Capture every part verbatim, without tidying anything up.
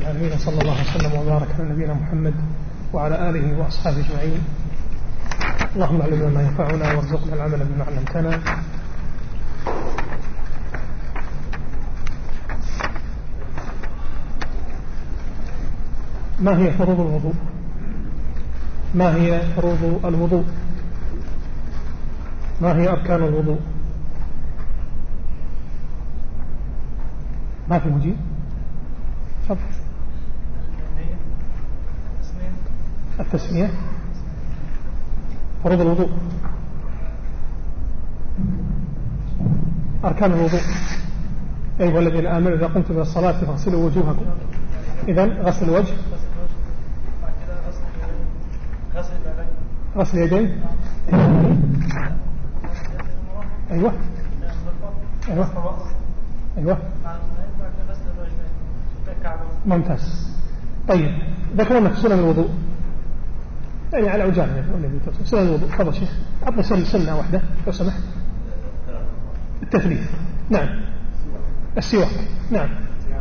العالمين، صلى الله وسلم وبارك على نبينا محمد وعلى آله وأصحابه أجمعين. اللهم علمنا ما ينفعنا وارزقنا العمل بما علمتنا. ما هي فروض الوضوء؟ ما هي فروض الوضوء؟ ما هي أركان الوضوء؟ ما في مجيب؟ تفضل. التسمية فروض الوضوء. أركان الوضوء: أيها الذين آمنوا إذا قمتم إلى الصلاة فاغسلوا وجوهكم. إذن غسل الوجه، غسل اليدين، أيوة أيوة أيوة ممتاز. طيب ذكرنا في سنن الوضوء يعني على عجالة سنن الوضوء. تفضل شيخ، عطنا سنة سنة واحدة لو سمحت. التثليث، نعم. السواك، نعم.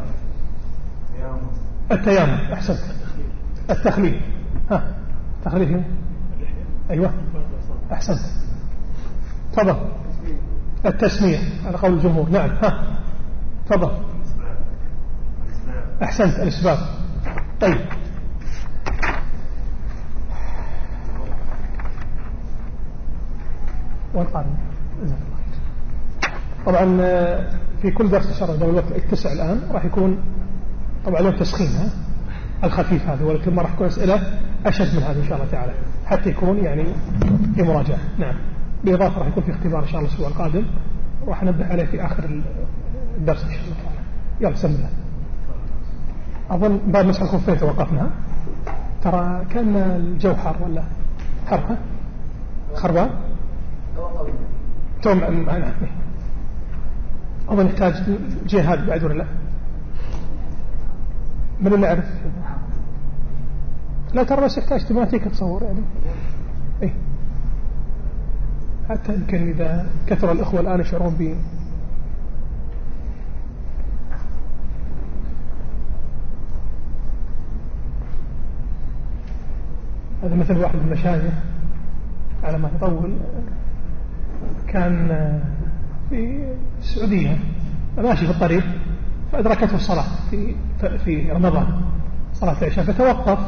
التيامن، أحسنت. التخليل، ها تخليل، أيوة أحسنت. تفضل. التسمية على قول الجمهور، نعم. ها تفضل. أحسنت. الإسباب. طيب والقارن. طبعا في كل درس إن شاء الله الوقت التسع الآن راح يكون طبعا له تسخين الخفيف هذا، ولكن ما راح يكون أسئلة أشد من هذا إن شاء الله تعالى حتى يكون يعني في مراجعة. نعم. بالإضافة راح يكون في اختبار إن شاء الله الأسبوع القادم وراح ننبه عليه في آخر الدرس إن شاء الله تعالى. يلا بسم الله. أظن بعد مسح الخفين توقفنا، ترى كان الجو حار ولا حرقة خربان توم معنا. أظن نحتاج جهاد بعد ولا لا؟ من اللي أعرف لا ترى بس يحتاج تماتيك تصور يعني إيه؟ حتى يمكن إذا كثر الأخوة الآن يشعرون ب هذا مثل واحد من المشايخ على ما يطول كان في السعودية ماشي في الطريق فأدركته الصلاة في في رمضان صلاة العشاء فتوقف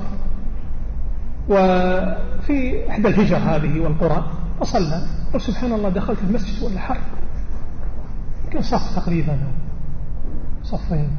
وفي إحدى الهجر هذه والقرى فصلى. وسبحان الله دخلت المسجد ولا حر يمكن صف تقريبا صفين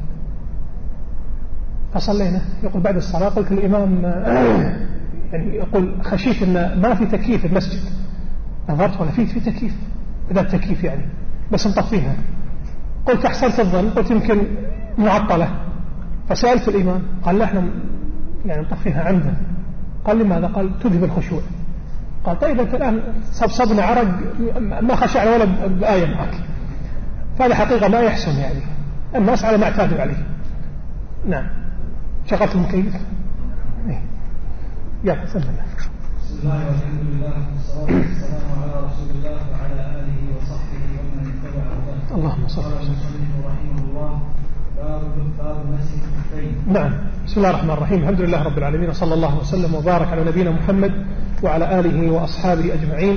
فصلينا. يقول بعد الصلاة قلت للإمام يعني يقول خشيت أن ما في تكييف في المسجد، نظرت ولا في في تكييف بدأ تكييف يعني بس نطفيها. قلت أحسنت الظن، قلت يمكن معطلة. فسألت الإمام قال لا احنا يعني نطفيها عمدا. قال لماذا؟ قال تذهب الخشوع. قال طيب أنت الآن صبصبنا عرق ما خشعنا ولا بآية معك. فهذا حقيقة ما يحسن يعني الناس على ما اعتادوا عليه. نعم. شغلت المكيف. إيه. يلا سلم الله. بسم الله والحمد لله والصلاة والسلام على رسول الله وعلى آله وصحبه ومن اتبع هداه. اللهم صل وسلم. رحمه الله باب باب مسح الخفين. نعم. بسم الله الرحمن الرحيم. الحمد لله رب العالمين وصلى الله وسلم وبارك على نبينا محمد وعلى آله وأصحابه أجمعين.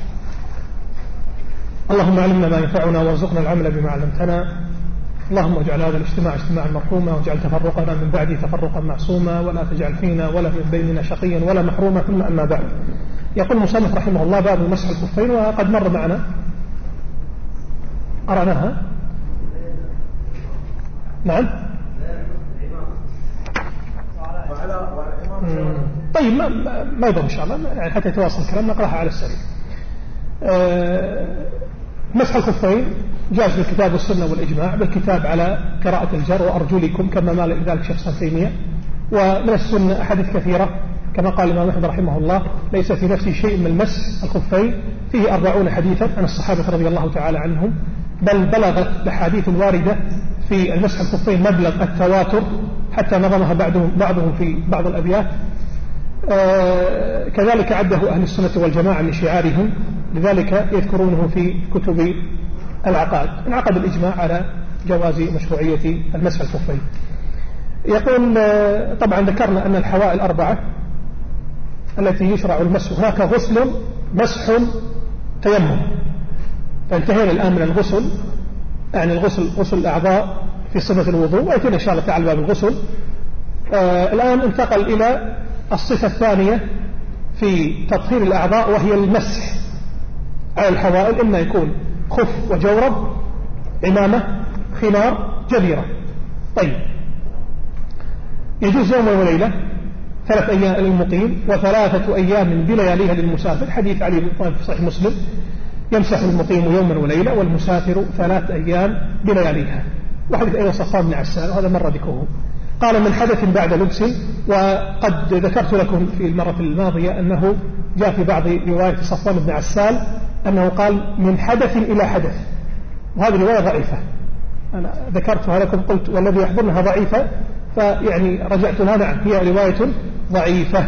اللهم علمنا ما ينفعنا وارزقنا العمل بما علمتنا. اللهم اجعل هذا الاجتماع اجتماعا مرحوما واجعل تفرقنا من بعده تفرقا معصوما ولا تجعل فينا ولا من بيننا شقيا ولا محروما. ثم أما بعد. يقول المصنف رحمه الله باب مسح الخفين، وقد مر معنا أرعناها. نعم. طيب ما, ما يضر إن شاء الله يعني حتى يتواصل الكلام نقرأها على السريع. أه مسح الخفين جاء في الكتاب والسنة والإجماع، بالكتاب على قراءة الجر وأرجلكم كما مال إلى ذلك شيخ الإسلام تيمية، ومن السنة أحاديث كثيرة كما قال الإمام أحمد رحمه الله ليس في نفسه شيء من مسح الخفين، فيه أربعون حديثا عن الصحابة رضي الله تعالى عنهم، بل بلغت الأحاديث الواردة في المسح الخفين مبلغ التواتر حتى نظمها بعضهم بعضهم في بعض الأبيات. آه كذلك عده أهل السنة والجماعة من شعارهم، لذلك يذكرونه في كتب العقائد. انعقد الإجماع على جواز مشروعية المسح الخفين. يقول طبعا ذكرنا أن الحوائل الأربعة التي يشرع المسح، هناك غسل، مسح، تيمم. فانتهينا الآن من الغسل، يعني الغسل غسل الأعضاء في صفة الوضوء، ويأتينا إن شاء الله تعالى باب الغسل. آه الآن انتقل إلى الصفة الثانية في تطهير الأعضاء، وهي المسح على الحوائل، إما يكون خف وجورب، عمامة، خمار، جبيرة. طيب، يجوز يوم وليلة، ثلاث أيام للمقيم وثلاثة أيام بلياليها للمسافر، حديث علي بن طالب في صحيح مسلم، يمسح المقيم يوما وليلة والمسافر ثلاث أيام بلياليها. وحديث أيضا صفوان بن عسال، وهذا مر ذكره. قال من حدث بعد لبس، وقد ذكرت لكم في المرة الماضية أنه جاء في بعض رواية صفوان بن عسال أنه قال من حدث إلى حدث، وهذه رواية ضعيفة. أنا ذكرتها لكم، قلت والذي يحضرنها ضعيفة، فيعني رجعت لها، نعم هي رواية ضعيفة،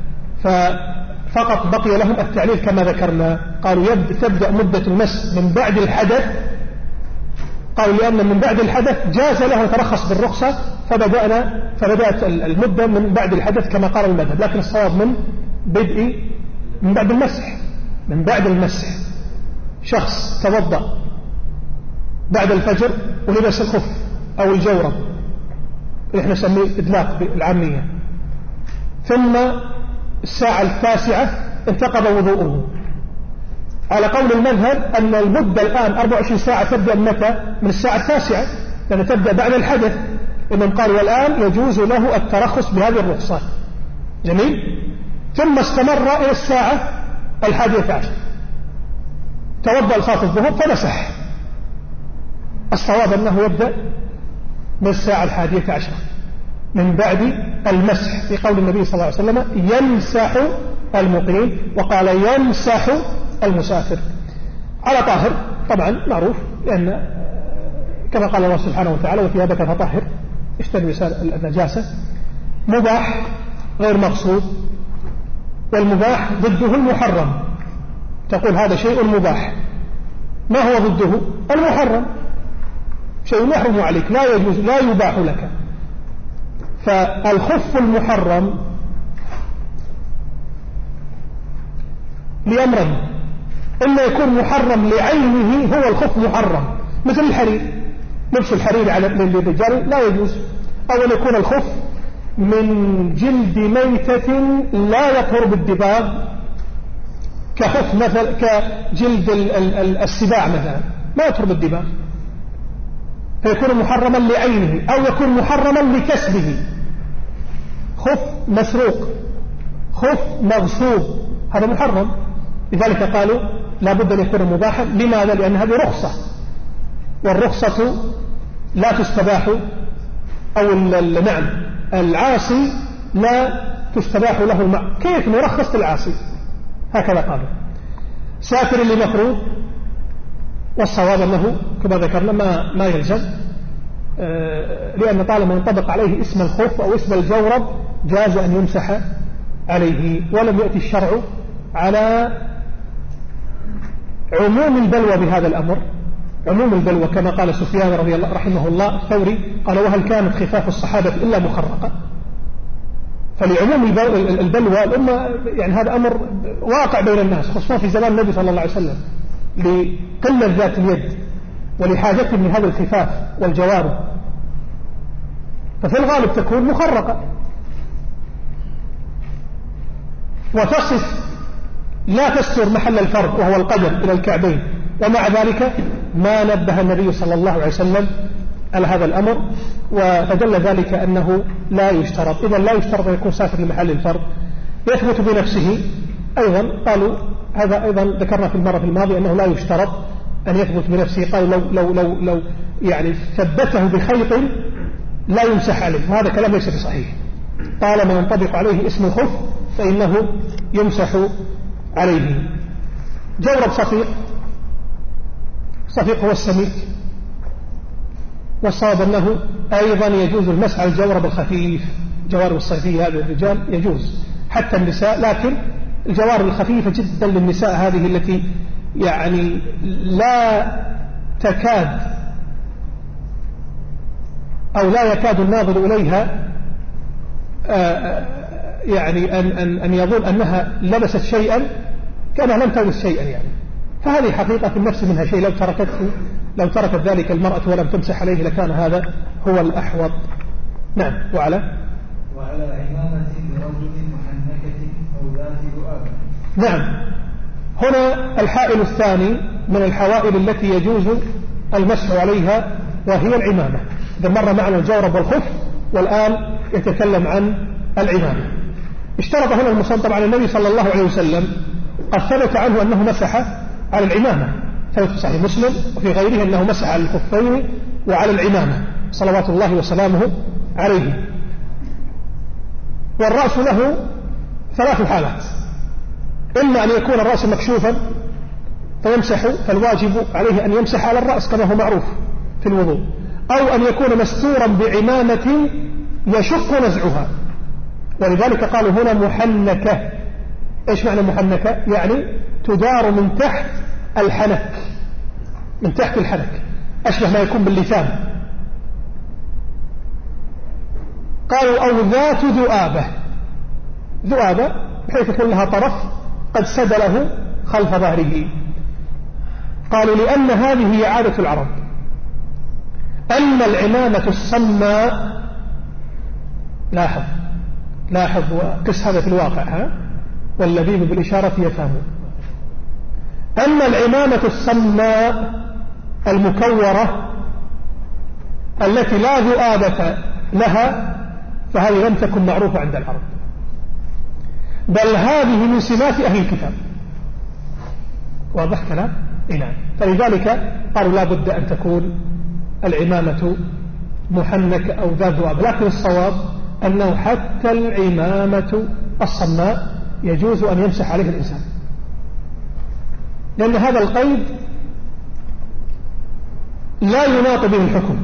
ففقط بقي لهم التعليل كما ذكرنا. قالوا تبدأ مدة المس من بعد الحدث، قالوا لأن من بعد الحدث جاز له ترخص بالرخصة، فبدأنا فبدأت المدة من بعد الحدث كما قال المذهب، لكن الصواب من بدء من بعد المسح. من بعد المسح، شخص توضأ بعد الفجر ولبس الخف أو الجورب اللي احنا نسميه إدلاق بالعامية، ثم الساعة التاسعة انتقض وضوءه. على قول المذهب أن المدة الآن أربع وعشرين ساعة تبدأ متى؟ من الساعة التاسعة، لأن تبدأ بعد الحدث. إنهم قالوا والآن يجوز له الترخص بهذه الرخصة. جميل. ثم استمر إلى الساعة الحادية عشر، توضأ لصلاة الظهر فمسح. الصواب أنه يبدأ من الساعة الحادية عشر من بعد المسح، في قول النبي صلى الله عليه وسلم يمسح المقيم، وقال يمسح المسافر على طاهر. طبعا معروف، لأن كما قال الله سبحانه وتعالى وثيابك فطهر، اجتنب النجاسة. مباح غير مقصود، والمباح ضده المحرم. تقول هذا شيء مباح، ما هو ضده؟ المحرم، شيء يحرم عليك، لا يجوز، لا يباح لك. فالخف المحرم لأمرين: إما يكون محرم لعينه، هو الخف محرم مثل الحرير، لبس الحرير على للرجال لا يجوز، أو أن يكون الخف من جلد ميتة لا يطهر بالدباغ، كخف مثل كجلد السباع مثلا ما يطهر بالدباغ، فيكون محرما لعينه، أو يكون محرما لكسبه، خف مسروق، خف مغصوب، هذا محرم. لذلك قالوا لا بد أن يكون مباحا. لماذا؟ لأن هذه رخصة، والرخصة لا تستباح، أو نعم العاصي لا تستباح له الماء، كيف نرخص للعاصي؟ هكذا قالوا. ساتر لمفروض، والصواب أنه كما ذكرنا ما, ما يلزم، آه لأن طالما ينطبق عليه اسم الخف أو اسم الجورب جاز أن يمسح عليه. ولم يأتي الشرع على عموم البلوى بهذا الأمر، عموم البلوى كما قال سفيان رضي الله رحمه الله الثوري، قال وهل كانت خفاف الصحابة إلا مخرقة؟ فلعموم البلوى الأمة، يعني هذا أمر واقع بين الناس، خصوصا في زمان النبي صلى الله عليه وسلم، لقلة ذات اليد ولحاجتهم من هذا الخفاف والجوارب، ففي الغالب تكون مخرقة وتصف لا تستر محل الفرد وهو القدم إلى الكعبين، ومع ذلك ما نبه النبي صلى الله عليه وسلم على هذا الأمر، وفدل ذلك أنه لا يشترط. إذا لا يشترط أن يكون سافر لمحل الفرد، يثبت بنفسه أيضا. قالوا هذا أيضا ذكرنا في المرة الماضية أنه لا يشترط أن يثبت بنفسه، قالوا لو, لو, لو, لو يعني ثبته بخيط لا يمسح عليه، وهذا كلام ليس بصحيح. طالما ينطبق عليه اسم الخف فإنه يمسح عليه. جورب صفيق، صفيق هو السميك، والصواب أنه أيضا يجوز المسح على الجورب الخفيف. جوارب الصيفية هذه الرجال يجوز، حتى النساء، لكن الجوارب الخفيفة جدا للنساء هذه التي يعني لا تكاد أو لا يكاد الناظر إليها يعني أن, أن, أن يظن أنها لبست شيئا كأنها لم تلبس شيئا يعني. فهذه حقيقة في النفس منها شيء، لو تركته لو تركت ذلك المرأة ولم تمسح عليه لكان هذا هو الأحوط. نعم. وعلى وعلى عمامة لرجل محنكة أو ذات ذؤابة. نعم. هنا الحائل الثاني من الحوائل التي يجوز المسح عليها وهي العمامة. إذا مر معنا الجورب والخف والآن يتكلم عن العمامة. اشترط هنا المصنف طبعا النبي صلى الله عليه وسلم قد ثبت عنه أنه مسح على العمامة، ثبت في صحيح مسلم وفي غيره أنه مسح على الخفين وعلى العمامة صلوات الله وسلامه عليه. والرأس له ثلاث حالات: إما أن يكون الرأس مكشوفا فيمسح، فالواجب عليه أن يمسح على الرأس كما هو معروف في الوضوء، أو أن يكون مستورا بعمامة يشق نزعها، ولذلك قالوا هنا محنكة. إيش معنى محنكة؟ يعني تدار من تحت الحنك، من تحت الحنك، أشبه ما يكون باللثام. قالوا أو ذات ذؤابة، ذؤابة بحيث يكون لها طرف قد سدله خلف ظهره. قالوا لأن هذه هي عادة العرب، أن العمامة الصماء، لاحظ لاحظ وقس هذا في الواقع، ها واللبيب بالإشارة يفهم، أن العمامة الصماء المكورة التي لا ذؤابة لها فهذه لم تكن معروفة عند العرب، بل هذه من سمات أهل الكتاب. واضح كلام؟ نعم. فلذلك قالوا لا بد أن تكون العمامة محنكة أو ذات ذؤاب، لكن الصواب أنه حتى العمامة الصماء يجوز أن يمسح عليه الإنسان، لأن هذا القيد لا يناط به الحكم.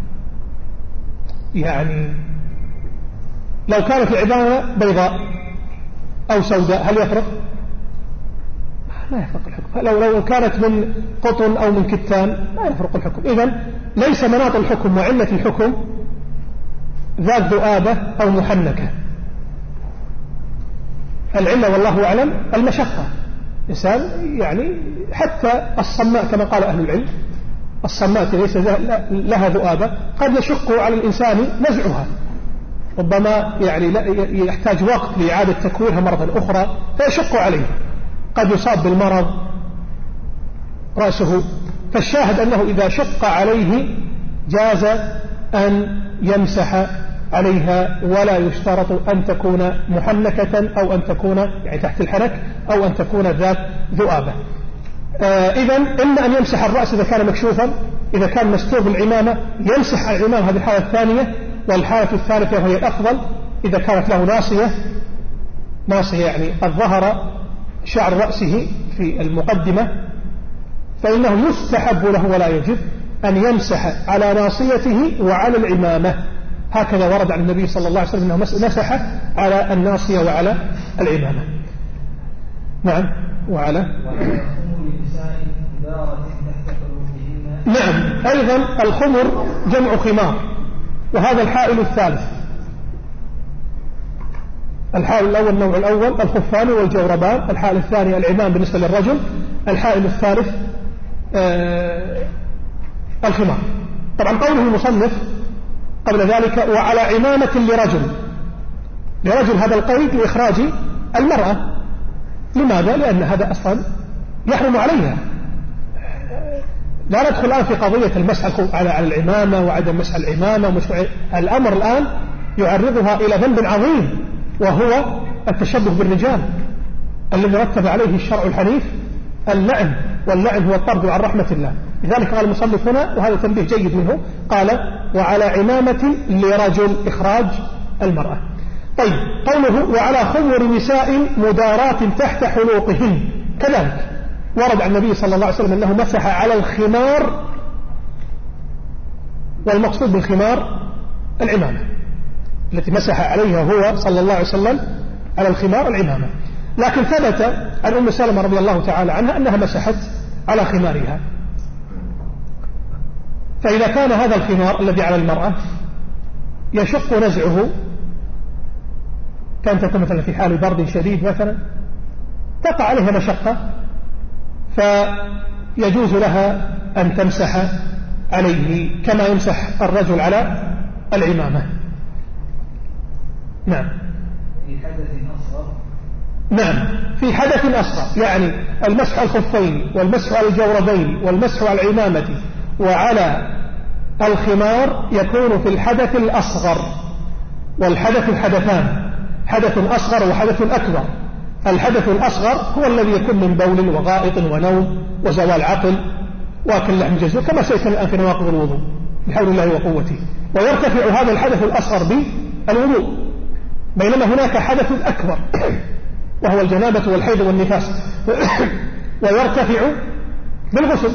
يعني لو كانت العمامة بيضاء أو سوداء هل يفرق؟ لا يفرق الحكم. لو لو كانت من قطن أو من كتان لا يفرق الحكم. إذن ليس مناط الحكم وعلة الحكم ذات ذؤابة أو محنكة. العلة والله أعلم المشقة. إنسان يعني حتى الصماء كما قال أهل العلم، الصماء ليس لها ذؤابة قد يشق على الإنسان نزعها، ربما يعني يحتاج وقت لإعادة تكويرها مرة أخرى فيشق عليه، قد يصاب بالمرض رأسه. فالشاهد أنه إذا شق عليه جاز أن يمسح عليها، ولا يشترط أن تكون محنكة أو أن تكون يعني تحت الحنك أو أن تكون ذات ذؤابة. آه إذن إما أن يمسح الرأس إذا كان مكشوفا، إذا كان مستور بالعمامة يمسح على العمامة، هذه الحالة الثانية. والحالة الثالثة وهي الأفضل إذا كانت له ناصية، ناصية يعني قد ظهر شعر رأسه في المقدمة، فإنه يستحب له ولا يجب أن يمسح على ناصيته وعلى العمامة. هكذا ورد عن النبي صلى الله عليه وسلم أنه مسح على الناصية وعلى العمامة. نعم. وعلى نعم أيضا الخمر جمع خمار، وهذا الحائل الثالث. الحائل الأول النوع الأول الخفان والجوربان، الحائل الثاني العمام بالنسبة للرجل، الحائل الثالث آه الخمار. طبعا قوله المصنف قبل ذلك وعلى عمامة لرجل، لرجل هذا القيد لإخراج المرأة. لماذا؟ لأن هذا أصلا يحرم عليها. لا ندخل الآن في قضية المسح على العمامة وعدم مسح العمامة. الأمر الآن يعرضها إلى ذنب عظيم، وهو التشبه بالرجال الذي رتب عليه الشرع الحنيف اللعن، واللعن هو الطرد عن رحمة الله. لذلك قال المصنف هنا، وهذا تنبيه جيد منه، قال وعلى عمامة لرجل إخراج المرأة. طيب قوله وعلى خمر نساء مدارات تحت حلوقهن، كذلك ورد عن النبي صلى الله عليه وسلم أنه مسح على الخمار، والمقصود بالخمار العمامة التي مسح عليها هو صلى الله عليه وسلم، على الخمار العمامة. لكن ثبت عن أم سلمة رضي الله تعالى عنها أنها مسحت على خمارها. فإذا كان هذا الخمار الذي على المرأة يشق نزعه، كانت تكون مثلا في حال برد شديد مثلا تقع عليها مشقة، فيجوز لها أن تمسح عليه كما يمسح الرجل على العمامة. نعم. في حدث أصغر. نعم في حدث أصغر، يعني المسح على الخفين والمسح على الجوربين والمسح على العمامة وعلى الخمار يكون في الحدث الأصغر، والحدث حدثان، حدث أصغر وحدث أكبر. الحدث الأصغر هو الذي يكون من بول وغائط ونوم وزوال عقل واكل لحم جزور كما سيكون الآن في نواقض الوضوء بحول الله وقوته، ويرتفع هذا الحدث الأصغر بالوضوء، بينما هناك حدث أكبر وهو الجنابة والحيض والنفاس ويرتفع بالغسل.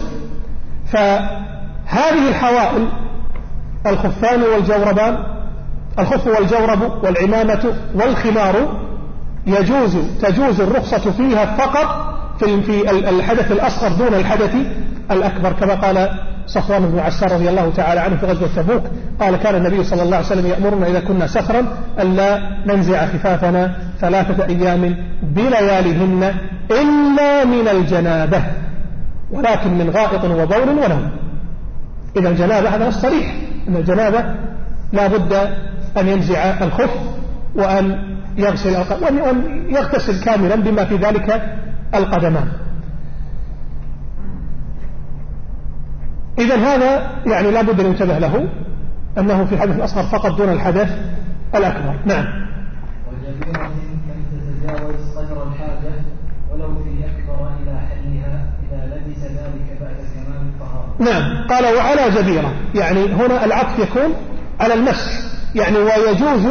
فهذه الحوائل الخفان والجوربان، الخف والجورب والعمامة والخمار يجوز تجوز الرخصة فيها فقط في الحدث الأصغر دون الحدث الأكبر، كما قال صفوان بن عسار رضي الله تعالى عنه في غزوة تبوك قال كان النبي صلى الله عليه وسلم يأمرنا إذا كنا سفرا ألا ننزع خفافنا ثلاثة أيام بلياليهن إلا من الجنابة، ولكن من غائط وبول ونوم. إذا الجنابة هذا الصريح أن الجنابة لا بد أن ينزع الخف وأن يغسل وأن يغتسل كاملا بما في ذلك القدمان. إذن هذا يعني لا بد أن ينتبه له أنه في الحدث الأصغر فقط دون الحدث الأكبر. نعم. وجبيرة كم تتجاوز قدر الحاجة ولو في أكبر إلى حلها إذا لبس ذلك بعد كمال الطهارة. نعم. قال وعلى جبيرة، يعني هنا العطف يكون على المسح، يعني ويجوز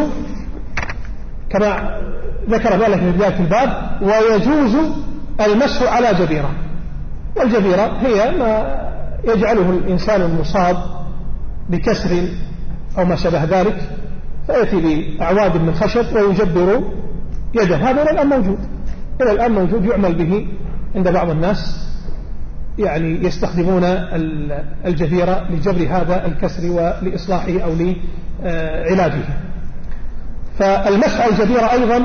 كما ذكر ذلك في بداية الباب ويجوز المسح على جبيرة، والجبيرة هي ما يجعله الإنسان المصاب بكسر أو ما شبه ذلك فيأتي بأعواد من خشب ويجبر يده. هذا إلى الآن موجود، إلى الآن موجود يعمل به عند بعض الناس، يعني يستخدمون الجبيرة لجبر هذا الكسر ولإصلاحه أو لعلاجه. فالمسح على الجبيرة أيضا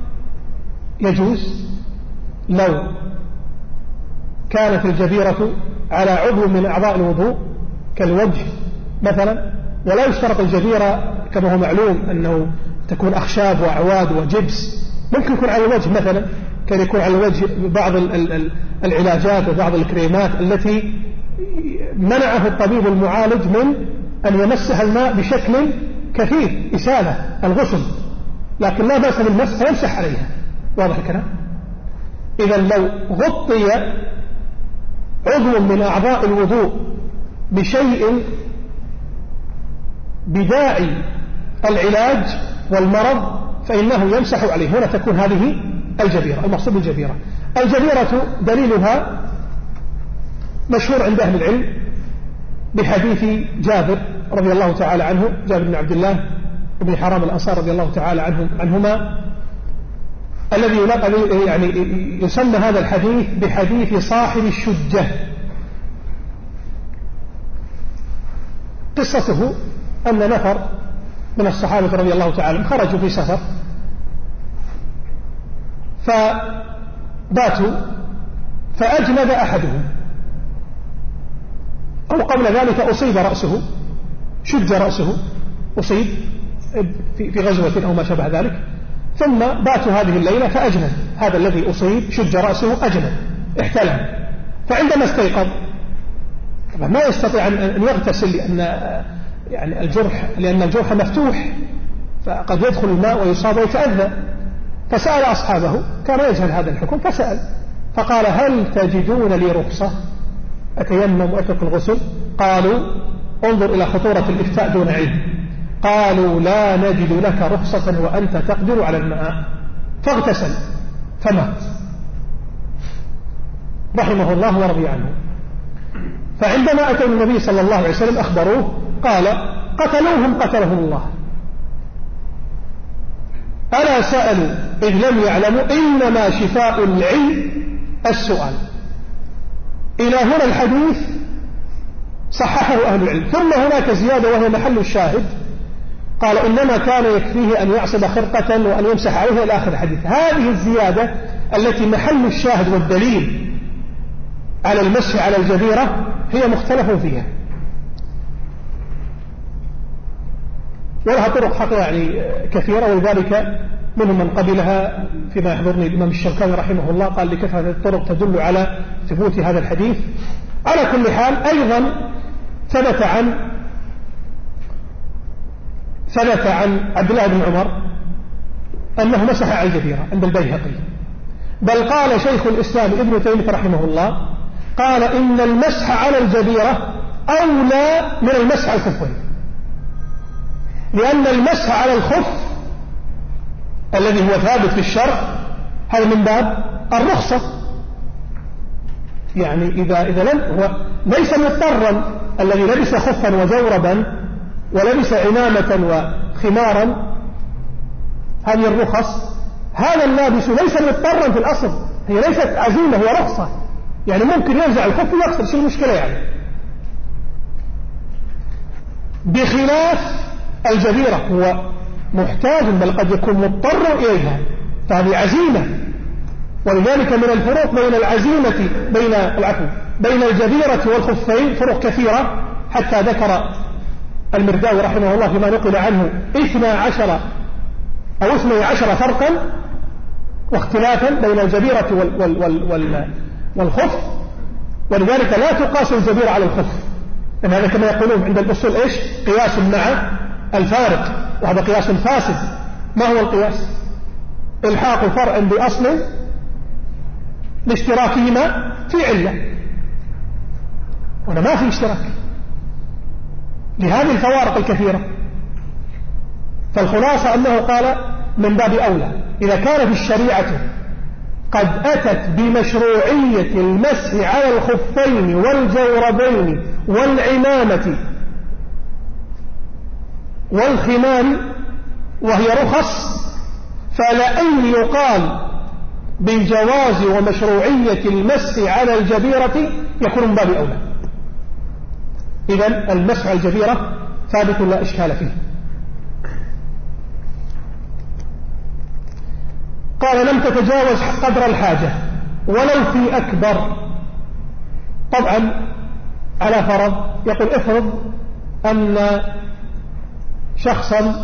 يجوز لو كانت الجبيرة على عضو من أعضاء الوضوء كالوجه مثلا، ولا يشترط الجبيرة كما هو معلوم أنه تكون أخشاب وأعواد وجبس، ممكن يكون على الوجه مثلا، كان يكون على الوجه بعض العلاجات وبعض الكريمات التي منعه الطبيب المعالج من أن يمسها الماء بشكل كثير إسالة الغسل، لكن لا بأس بالمسح فيمسح عليها. واضح الكلام؟ إذا لو غطي عضو من أعضاء الوضوء بشيء بداعي العلاج والمرض فإنه يمسح عليه. هنا تكون هذه الجبيرة، المقصود بالجبيرة. الجبيرة دليلها مشهور عند أهل العلم بحديث جابر رضي الله تعالى عنه، جابر بن عبد الله بن حرام الأنصار رضي الله تعالى عنه عنهما، الذي يعني يسمى هذا الحديث بحديث صاحب الشجة. قصته أن نفر من الصحابة رضي الله تعالى عنهم خرجوا في سفر فباتوا فأجند أحدهم، أو قبل ذلك أصيب رأسه، شج رأسه، أصيب في غزوة أو ما شابه ذلك، ثم باتوا هذه الليلة فأجند، هذا الذي أصيب شج رأسه أجند احتلم، فعندما استيقظ ما يستطيع أن يغتسل لأن يعني الجرح لأن الجرح مفتوح فقد يدخل الماء ويصاب ويتأذى، فسأل أصحابه، كان يجهل هذا الحكم فسأل فقال هل تجدون لي رخصة أتيمم وأترك الغسل؟ قالوا انظر إلى خطورة الإفتاء دون علم، قالوا لا نجد لك رخصة وأنت تقدر على الماء، فاغتسل فمات رحمه الله ورضي عنه. فعندما أتوا النبي صلى الله عليه وسلم أخبروه قال قتلوهم قتلهم الله، ألا سألوا إذ لم يعلموا إنما شفاء العلم السؤال. إلى هنا الحديث صححه أهل العلم. ثم هناك زيادة وهي محل الشاهد، قال إنما كان يكفيه أن يعصب خرقة وأن يمسح عليها إلى آخر الحديث. هذه الزيادة التي محل الشاهد والدليل على المسح على الجبيرة هي مختلف فيها، ولها طرق حقيقة يعني كثيرة، ولذلك منهم من قبلها فيما يحضرني الإمام الشوكاني رحمه الله قال لكثرة الطرق تدل على ثبوت هذا الحديث. على كل حال أيضا ثبت عن ثبت عن عبد الله بن عمر أنه مسح على الجبيرة عند البيهقي، بل قال شيخ الإسلام ابن تيمية رحمه الله قال إن المسح على الجبيرة أولى من المسح على الخفين، لأن المسح على الخف الذي هو ثابت في الشرع هذا من باب الرخصة، يعني إذا إذا لم هو ليس مضطرا الذي لبس خفا وجوربا ولبس عمامة وخمارا هذه الرخص، هذا اللابس ليس مضطرا في الأصل، هي ليست عزيمة هي رخصة، يعني ممكن ينزع الخف ويغسل، شو المشكلة يعني؟ بخلاف الجبيرة هو محتاج بل قد يكون مضطر إليها، فهذه عزيمة. ولذلك من الفروق بين العزيمة بين العفو بين الجبيرة والخفين فروق كثيرة، حتى ذكر المرداوي رحمه الله فيما نقل عنه اثنا عشر أو اثني عشر فرقا واختلافا بين الجبيرة وال وال وال وال والخف، ولذلك لا تقاس الجبيرة على الخف، لأن هذا كما يقولون عند الأصول إيش؟ قياس مع الفارق، وهذا قياس فاسد. ما هو القياس؟ الحاق فرع بأصل لاشتراكهما في علة، هنا ما في اشتراك لهذه الفوارق الكثيرة. فالخلاصة أنه قال من باب أولى إذا كان في الشريعة قد أتت بمشروعية المسح على الخفين والجوربين والعمامة والخمار وهي رخص، فلأن يقال بالجواز ومشروعية المسح على الجبيرة يكون من باب أولى. إذن المسح على الجبيرة ثابت لا إشكال فيه. قال لم تتجاوز قدر الحاجة ولو في أكبر. طبعا على فرض، يقول افرض أن شخصا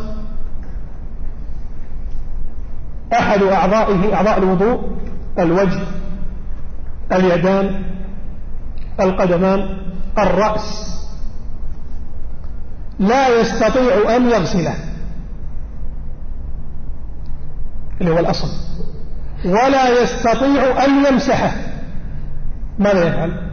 أحد أعضائه أعضاء الوضوء الوجه اليدان القدمان الرأس لا يستطيع أن يغسله اللي هو الأصل، ولا يستطيع أن يمسحه، ماذا يفعل؟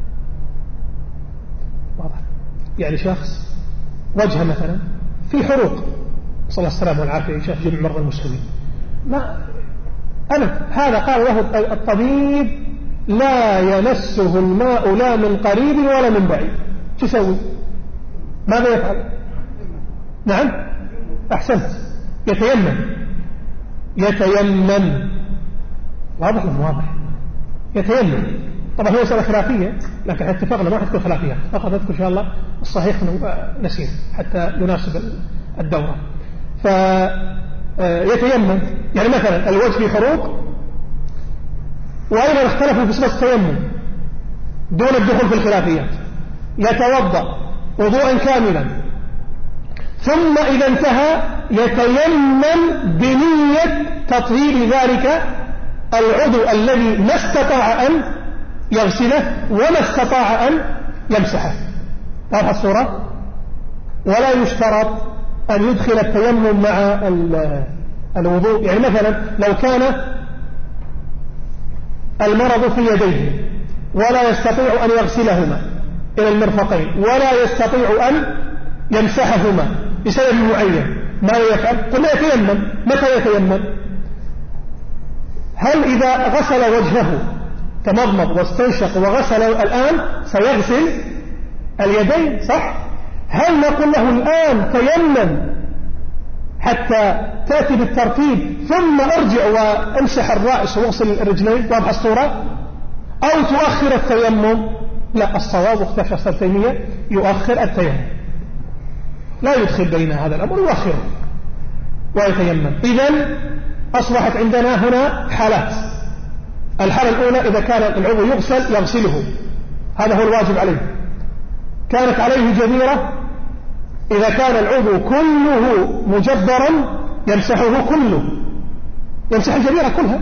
واضح. يعني شخص وجهه مثلا في حروق، صلى الله السلام والعافية، شاف جمع مرضى المسلمين، ما أنا هذا قال له الطبيب لا يمسه الماء لا من قريب ولا من بعيد، شو يسوي؟ ماذا يفعل؟ نعم أحسنت، يتيمم يتيمم واضح ولا واضح؟ يتيمم. طبعا هي مسألة خلافية، لكن اتفقنا ما حتكون خلافية، فقط نذكر إن شاء الله الصحيح نسير حتى يناسب الدورة. فيتيمم يعني مثلا الوجه في حروق، وأيضا اختلفوا في صفة التيمم دون الدخول في الخلافيات. يتوضأ وضوءا كاملا ثم إذا انتهى يتيمم بنية تطهير ذلك العضو الذي ما استطاع أن يغسله وما استطاع أن يمسحه. واضح الصورة؟ ولا يشترط أن يدخل التيمم مع الوضوء. يعني مثلا لو كان المرض في يديه ولا يستطيع أن يغسلهما إلى المرفقين ولا يستطيع أن يمسحهما بسبب معين، ماذا يفعل؟ قلنا يتيمم. متى يتيمم؟ هل إذا غسل وجهه تمضمض واستنشق وغسل الآن سيغسل اليدين صح؟ هل نقول له الآن تيمم حتى تأتي بالترتيب ثم ارجع وامسح الرأس واغسل الرجلين؟ واضح الصورة؟ أو تؤخر التيمم؟ لا، الصواب واختار شيخ الإسلام ابن تيمية يؤخر التيمم. لا يدخل بين هذا الأمر يؤخره ويتيمم. إذن أصبحت عندنا هنا حالات. الحالة الأولى إذا كان العضو يغسل يغسله، هذا هو الواجب عليه. كانت عليه جبيرة، إذا كان العضو كله مجبرا يمسحه كله، يمسح الجبيرة كلها.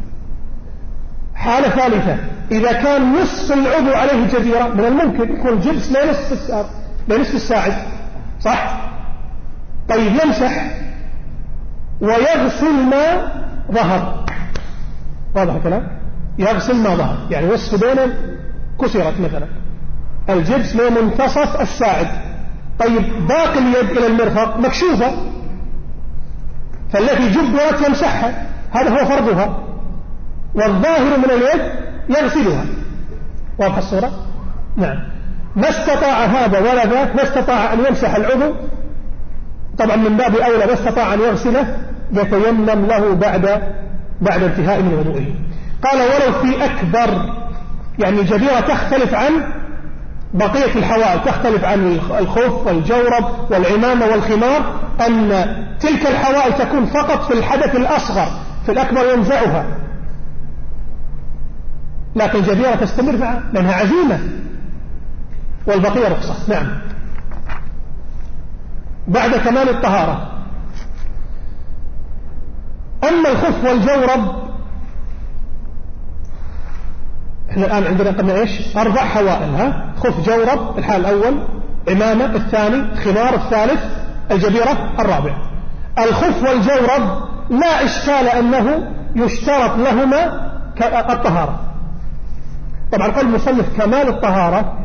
حالة ثالثة إذا كان نصف العضو عليه جبيرة، من الممكن يكون جبس لنصف الساعد، صح؟ طيب يمسح ويغسل ما ظهر، واضح الكلام؟ يغسل ما ظهر، يعني وصف بينه كسرت مثلا الجبس لمنتصف الساعد، طيب باقي اليد إلى المرفق مكشوفة، فالتي جبرت يمسحها، هذا هو فرضها، والظاهر من اليد يغسلها. واضح الصورة؟ نعم. ما استطاع هذا ولا ذاك، ما استطاع أن يمسح العضو، طبعا من باب أولى ما استطاع أن يغسله يتيمم له بعد بعد انتهاء من وضوئه. قال ولو في أكبر، يعني الجبيرة تختلف عن بقية الحوائل، تختلف عن الخف والجورب والعمامة والخمار، أن تلك الحوائل تكون فقط في الحدث الأصغر، في الأكبر ينزعها، لكن الجبيرة تستمر معها لأنها عزيمة، والبقية رخصة. نعم. بعد كمال الطهارة. أما الخف والجورب، احنا الآن عندنا قلنا ايش؟ أربع حوائل، ها؟ خف جورب الحال الأول، عمامة الثاني، خمار الثالث، الجبيرة الرابع. الخف والجورب لا إشكال أنه يشترط لهما الطهارة. طبعا قال المصنف كمال الطهارة،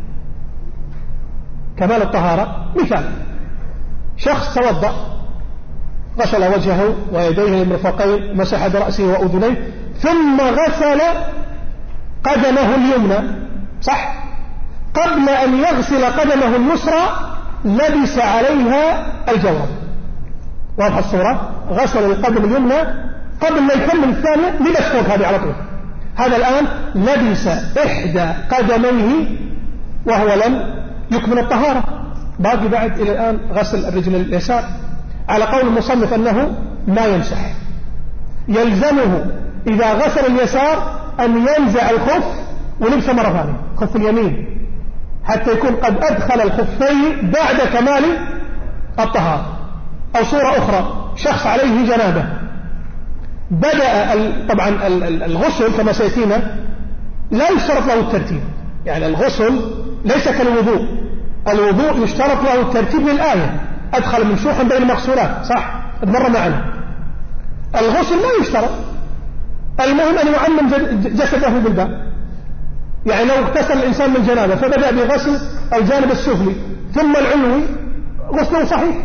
كمال الطهارة مثال شخص توضأ، غسل وجهه ويديه المرفقين، مسح برأسه وأذنيه، ثم غسل قدمه اليمنى، صح؟ قبل أن يغسل قدمه اليسرى لبس عليها الجورب. واضح الصورة؟ غسل القدم اليمنى قبل ما يكمل الثانية لبس فوق هذه على طول. هذا الآن لبس إحدى قدميه وهو لم يكمل الطهارة، باقي بعد إلى الآن غسل الرجل اليسار. على قول المصنف أنه ما يمسح، يلزمه إذا غسل اليسار أن ينزع الخف ولبسه مرة ثانية، خف اليمين، حتى يكون قد أدخل الخفين بعد كمال الطهارة. أو صورة أخرى، شخص عليه جنابة، بدأ طبعا الغسل كما سيأتينا لا يشترط له الترتيب، يعني الغسل ليس كالوضوء، الوضوء يشترط له الترتيب للآية، أدخل ممسوحا بين المغسولات، صح؟ مر معنا. الغسل لا يشترط، المهم أن يعمم جسده بالماء. يعني لو اغتسل الإنسان من الجنابة فبدأ بغسل الجانب السفلي ثم العلوي، غسله صحيح.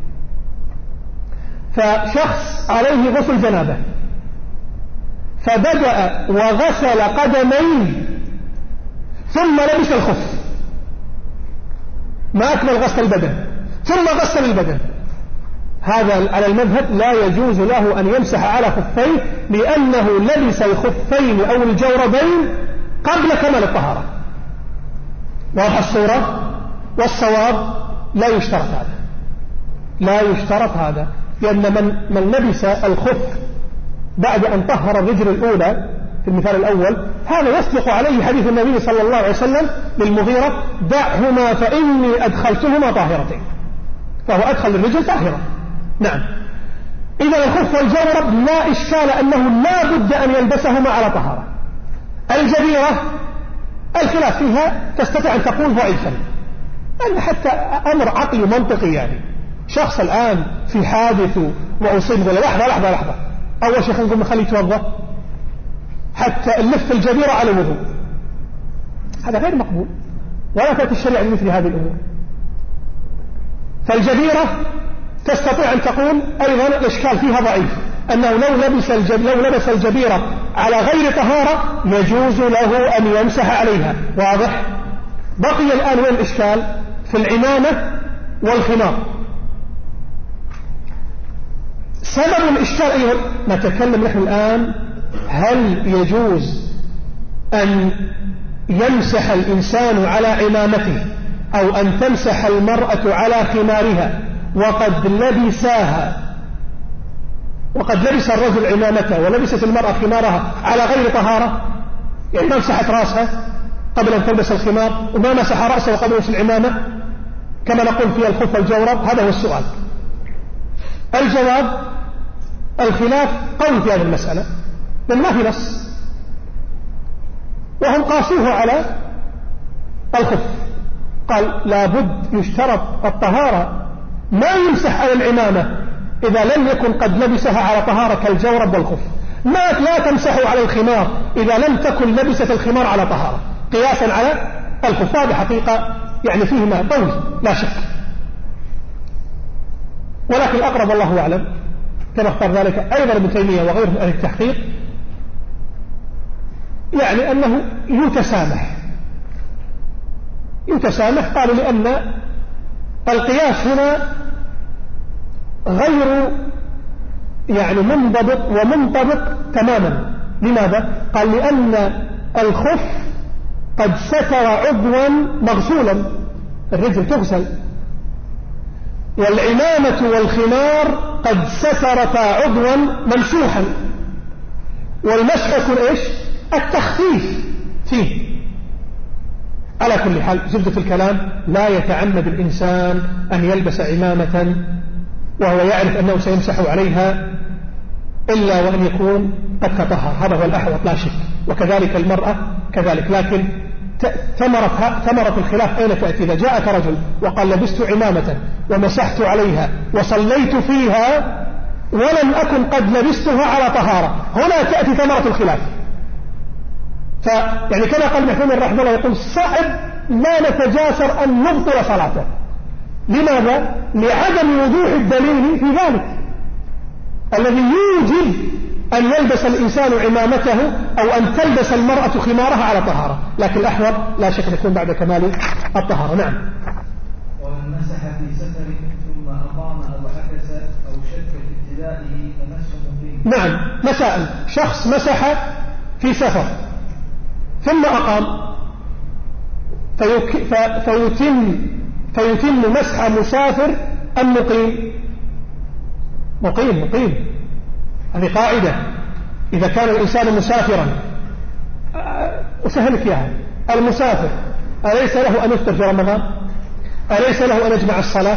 فشخص عليه غسل جنابة فبدأ وغسل قدميه ثم لبس الخف، ما أكمل غسل البدن، ثم غسل البدن، هذا على المذهب لا يجوز له أن يمسح على خفيه، لأنه لبس الخفين أو الجوربين قبل كمال الطهارة. واضح الصورة؟ والصواب لا يشترط هذا، لا يشترط هذا، لأن من, من لبس الخف بعد أن طهر الرجل الأولى في المثال الأول، هذا يصدق عليه حديث النبي صلى الله عليه وسلم للمغيرة: دعهما فإني أدخلتهما طاهرتين، فهو أدخل الرجل طاهرة. نعم. إذا الخف والجورب لا إشكال أنه لا بد أن يلبسهما على طهارة. الجبيرة الخلاف فيها تستطيع أن تقول ضعيفا، أن حتى أمر عقلي منطقي، يعني شخص الآن في حادث وأصيب، ولا لحظة لحظة لحظة أول شيء نقول نخليه يتوضأ حتى نلف الجبيرة على الوضوء، هذا غير مقبول، ولا تأتي الشريعة مثل هذه الأمور. فالجبيرة تستطيع أن تقول أيضا الإشكال فيها ضعيف، أنه لو لبس الجبيرة, لو لبس الجبيرة على غير طهارة يجوز له أن يمسح عليها. واضح؟ بقي الآن وين الإشكال؟ في العمامة والخمار. سبب الإشكال أيضا نتكلم نحن الآن، هل يجوز أن يمسح الإنسان على عمامته أو أن تمسح المرأة على خمارها وقد لبساها وقد لبس الرجل عمامته ولبست المرأة خمارها على غير طهارة، يعني ما مسحت رأسها قبل أن تلبس الخمار وما مسح رأسه قبل لبس العمامة كما نقول في الخف والجورب، هذا هو السؤال. الجواب الخلاف قول في هذه المسألة، لأن ما في نص، وهم قاسوه على الخف، قال لابد يشترط الطهارة، ما يمسح على العمامة إذا لم يكن قد لبسها على طهارة كالجورب والخف، ما لا تمسح على الخمار إذا لم تكن لبست الخمار على طهارة قياسا على الخف. هذه حقيقة يعني فيهما قول لا شك، ولكن الأقرب الله أعلم كما اختار ذلك أيضا ابن تيمية وغيره من أهل التحقيق، يعني أنه يتسامح يتسامح قالوا لأن القياس هنا غير يعني منضبط ومنطبق تماما. لماذا؟ قال لأن الخف قد ستر عضوا مغسولا، الرجل تغسل، والعمامة والخمار قد سترتا عضوا ممسوحا، والمسح يكون ايش؟ التخفيف فيه. على كل حال زبدة الكلام لا يتعمد الإنسان أن يلبس عمامة وهو يعرف أنه سيمسح عليها إلا وأن يكون قد تطهر، هذا هو الأحوط لا شك، وكذلك المرأة كذلك. لكن ثمرة ثمرة الخلاف أين تأتي؟ إذا جاءك رجل وقال لبست عمامة ومسحت عليها وصليت فيها ولم أكن قد لبستها على طهارة، هنا تأتي ثمرة الخلاف. فيعني كما قال محمد رحمه الله يقول صعب لا نتجاسر أن نبطل صلاته. لماذا؟ لعدم وضوح الدليل في ذلك الذي يوجب أن يلبس الإنسان عمامته أو أن تلبس المرأة خمارها على طهارة، لكن الأحوط لا شك يكون بعد كمال الطهارة. نعم. ومن مسح في سفر ثم أقام أو حبس أو شك في ابتدائه فمسح مقيم. نعم. مسائل: شخص مسح في سفر ثم أقام فيك... ف... فيتم فيتم مسح مسافر أم مقيم؟ مقيم مقيم هذه قاعدة. إذا كان الإنسان مسافرا، أسهلك إياها، المسافر أليس له أن يفطر في رمضان؟ أليس له أن يجمع الصلاة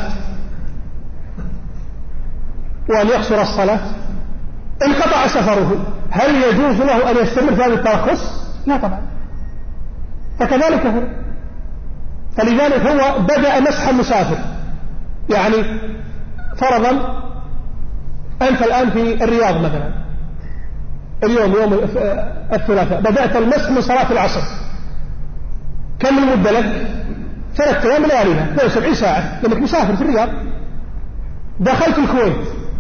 وأن يقصر الصلاة؟ انقطع سفره، هل يجوز له أن يستمر في هذا الترخص؟ لا طبعا. فكذلك هو، فلذلك هو بدأ مسح المسافر. يعني فرضا أنت الآن في الرياض مثلا، اليوم يوم الثلاثاء بدأت المسح من صلاة العصر، كم المدة لك؟ ثلاثة أيام لياليها، اثنين وسبعين ساعة، لأنك مسافر في الرياض. دخلت الكويت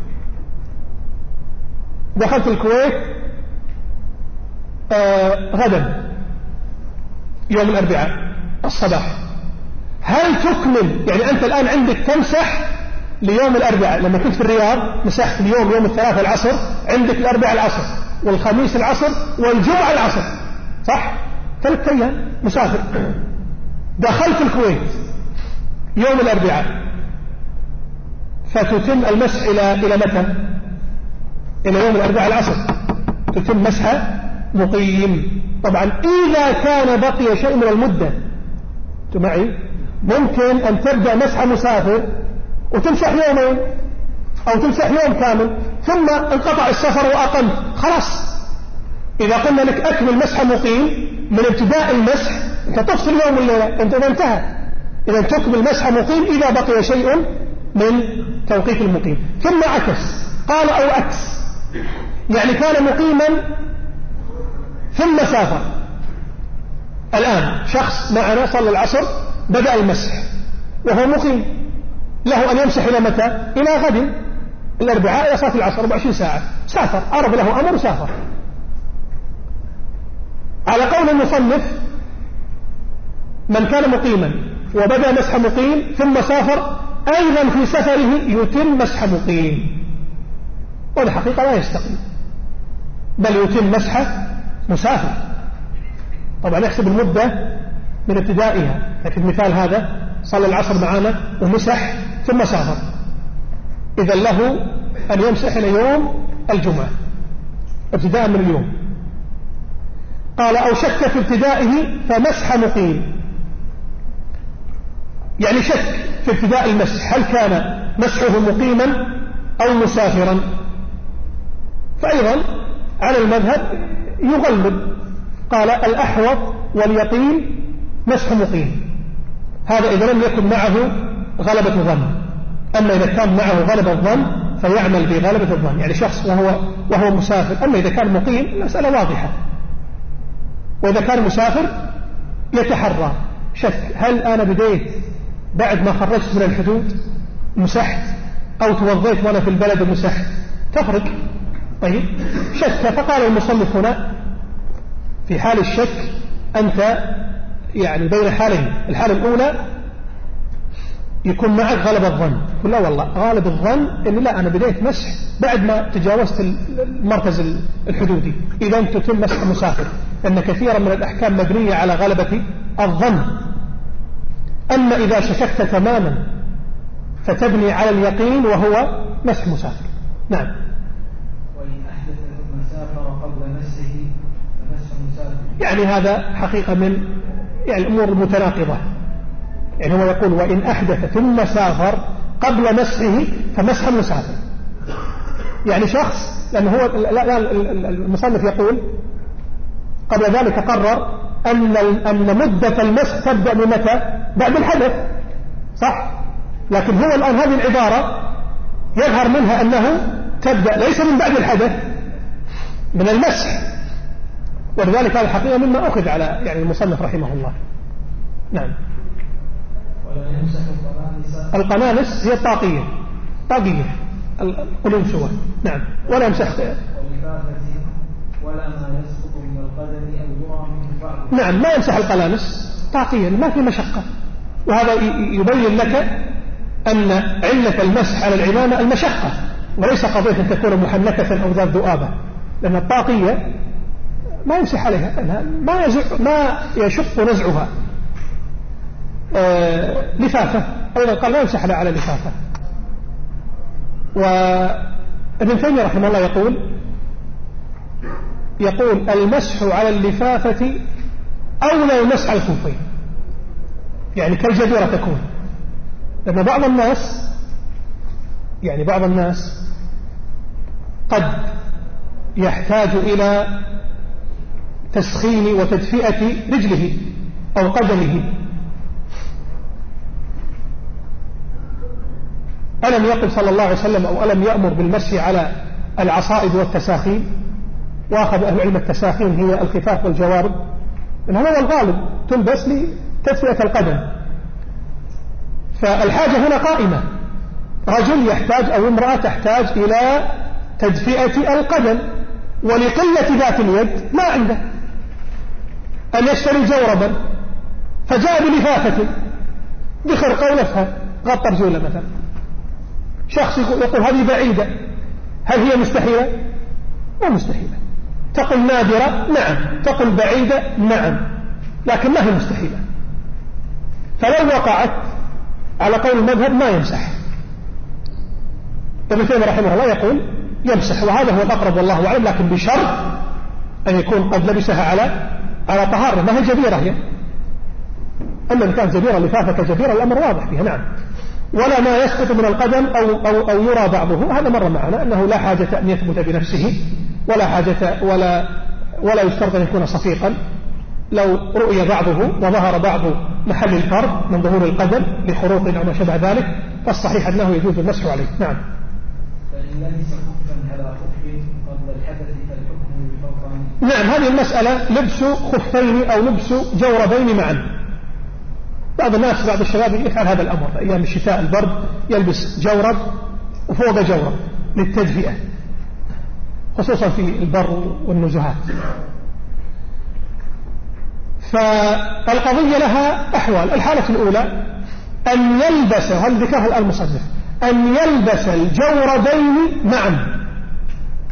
دخلت الكويت آه غدا يوم الأربعاء الصباح، هل تكمل؟ يعني أنت الآن عندك تمسح ليوم الأربعاء، لما كنت في الرياض مسحت اليوم يوم الثلاثاء العصر، عندك الأربعاء العصر والخميس العصر والجمعة العصر، صح؟ ثلاثة أيام مسافر. دخلت الكويت يوم الأربعاء، فتتم المسح إلى إلى متى؟ إلى يوم الأربعاء العصر، تتم مسح مقيم. طبعا إذا كان بقي شيء من المدة، أنتم معي؟ ممكن أن تبدأ مسح مسافر وتمسح يومين أو تمسح يوم كامل، ثم انقطع السفر وأقمت، خلاص. إذا قلنا لك أكمل مسح مقيم من ابتداء المسح، أنت تفصل يوم الليلة، أنت انتهى. إذا تكمل مسح مقيم إذا بقي شيء من توقيت المقيم. ثم عكس، قال أو عكس، يعني كان مقيما ثم سافر. الآن شخص معنا صلى العصر بدأ المسح وهو مقيم، له أن يمسح إلى متى؟ إلى غد الأربعاء إلى صلاة العصر أربع وعشرين ساعة. سافر، عرض له أمر سافر. على قول المصنف من كان مقيما وبدأ مسح مقيم ثم سافر أيضا في سفره يتم مسح مقيم، والحقيقة لا يستقيم، بل يتم مسح مسافر. طبعا يحسب المدة من ابتدائها، لكن مثال هذا صلى العصر معنا ومسح ثم سافر، إذا له أن يمسح إلى يوم الجمعة ابتداء من اليوم. قال أو شك في ابتدائه فمسح مقيم، يعني شك في ابتداء المسح هل كان مسحه مقيما أو مسافرا، فأيضا على المذهب يغلب، قال الأحوط واليقين مسح مقيم، هذا إذا لم يكن معه غلبة الظن. أما إذا كان معه غلبة الظن فيعمل بغلبة الظن، يعني شخص وهو, وهو مسافر. أما إذا كان مقيم المسألة واضحة، وإذا كان مسافر يتحرى شك هل أنا بديت بعد ما خرجت من الحدود مسحت أو توضيت وأنا في البلد ومسحت، تفرق. طيب شك، فقال المصنف هنا في حال الشك أنت يعني بين حالين، الحالة الأولى يكون معك غالب الظن، يقول لا والله غالب الظن إن لا أنا بديت مسح بعد ما تجاوزت المركز الحدودي، إذا أنت تتم مسح مسافر، لأن كثيرا من الأحكام مبنية على غلبة الظن. أما إذا شككت تماما فتبني على اليقين وهو مسح مسافر. نعم. وإن أحدث ثم سافر قبل مسحه فمسح مسافر، يعني هذا حقيقة من يعني الأمور المتناقضة. يعني هو يقول وإن أحدث ثم سافر قبل مسحه فمسح مسافر، يعني شخص، لأنه هو المصنف يقول قبل ذلك قرر أن أن مدة المسح تبدأ من متى؟ بعد الحدث، صح؟ لكن هو الآن هذه العبارة يظهر منها أنه تبدأ ليس من بعد الحدث، من المسح، ولذلك هذا الحقيقة مما أخذ على يعني المصنف رحمه الله. نعم. القنانس هي الطاقية، طاقية القلنسوة. نعم. ولا يمسح ولا ما يسقط من القدم أو يرى من بعض. نعم، ما يمسح القلانس طاقيا، ما في مشقة، وهذا يبين لك أن علة المسح على العمامة المشقة، وليس قضية أن تكون محنكة أو ذات ذؤابة، لأن الطاقية ما يمسح عليها، ما يزع ما يشق نزعها. آه لفافة أيضا قال لا يمسح على لفافة. وابن تيمية رحمه الله يقول يقول المسح على اللفافة أولى المسح على الخفين، يعني كالجديرة تكون، لأن بعض الناس يعني بعض الناس قد يحتاج إلى تسخين وتدفئة رجله أو قدمه. ألم يقل صلى الله عليه وسلم أو ألم يأمر بالمسح على العصائب والتساخين؟ وأخذ أهل علم التساخين هي الخفاف والجوارب، إن هذا هو الغالب تلبس لتدفئة القدم. فالحاجة هنا قائمة، رجل يحتاج أو امرأة تحتاج إلى تدفئة القدم، ولقلة ذات اليد ما عنده أن يشتري جوربا، فجاء بلفافة بخرقة ولفها غطى رجوله مثلا. شخص يقول هذه بعيدة، هل هي مستحيلة؟ ما مستحيلة. تقل نادرة؟ نعم. تقل بعيدة؟ نعم. لكن ما هي مستحيلة. فلو وقعت على قول المذهب ما يمسح. ابن تيمية رحمه الله يقول يمسح، وهذا هو الأقرب والله أعلم، لكن بشرط أن يكون قد لبسها على على طهارة، ما هي جبيرة هي. أما إن كانت جبيرة لفافة كجبيرة الأمر واضح فيها. نعم. ولا ما يسقط من القدم أو, أو, أو يرى بعضه، هذا مر معنا أنه لا حاجة أن يثبت بنفسه، ولا حاجة ولا ولا يشترط أن يكون صفيقا. لو رؤي بعضه وظهر بعض محل الفرد من ظهور القدم لخروق أو ما شابه ذلك فالصحيح أنه يجوز المسح عليه. نعم. فإن لبس خفا على خف قبل الحدث فالحكم بالفوقان. نعم، هذه المسألة لبس خفين أو لبس جوربين معا. بعض الناس بعض الشباب يفعل هذا الأمر أيام الشتاء البرد، يلبس جورب وفوق جورب للتدفئة، خصوصا في البر والنزهات. فالقضية لها أحوال. الحالة الأولى أن يلبس، وهل ذكرها الآن المصنف، أن يلبس الجوربين معا،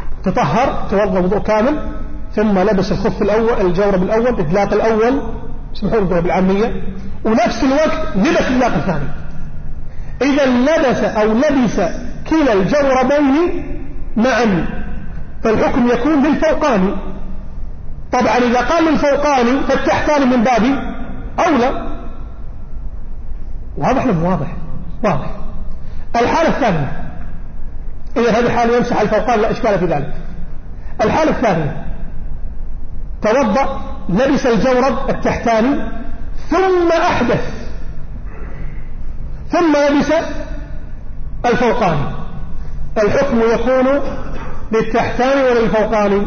تطهر توضأ وضوء كامل ثم لبس الخف الأول الجورب الأول إدلاق الأول اسمحوا لي بالعامية، ونفس الوقت لبس اللاق الثاني. إذا لبس أو لبس كلا الجوربين معا فالحكم يكون للفوقاني. طبعا إذا قال للفوقاني فالتحتاني من باب أولى. واضح لهم؟ واضح واضح. الحالة الثانية، إذا هذه الحالة يمسح الفوقان لا إشكال في ذلك. الحالة الثانية توضأ لبس الجورب التحتاني ثم أحدث ثم لبس الفوقاني، الحكم يكون للتحتاني ولا للفوقاني؟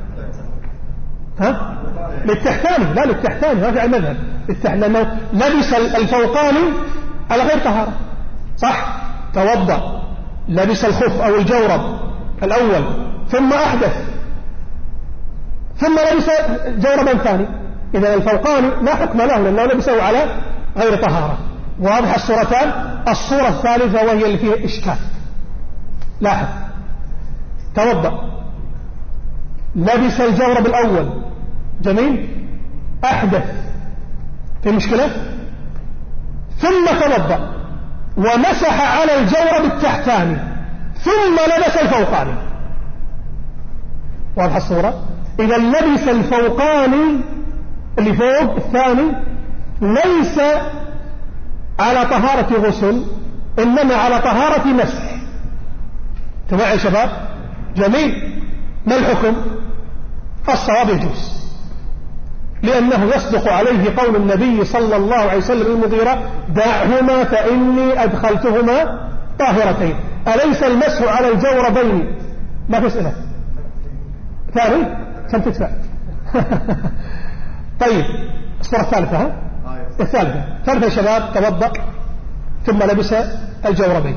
ها؟ للتحتاني، لا للتحتاني، ما في المذهب لأنه لبس الفوقاني على غير طهارة. صح؟ توضأ لبس الخف أو الجورب الأول ثم أحدث ثم لبس جوربا ثاني، إذا الفوقاني لا حكم له لأنه لبسه على غير طهارة. واضح الصورتان؟ الصورة الثالثة وهي اللي فيها إشكال. لاحظ، توضأ لبس الجورب الأول، جميل، أحدث، في مشكلة؟ ثم توضأ ومسح على الجورب التحتاني ثم لبس الفوقاني. واضح الصورة؟ إذا لبس الفوقاني اللي فوق الثاني ليس على طهارة غسل إنما على طهارة مسح. تمام يا شباب؟ جميل. ما الحكم؟ الصواب يجوز، لأنه يصدق عليه قول النبي صلى الله عليه وسلم المغيرة: دعهما فإني أدخلتهما طاهرتين. أليس المسح على الجوربين؟ ما في أسئلة ثاني كم تدفع؟ طيب الصورة الثالثة، ها؟ الثالثة ثالثة يا شباب، توضأ ثم لبس الجوربين.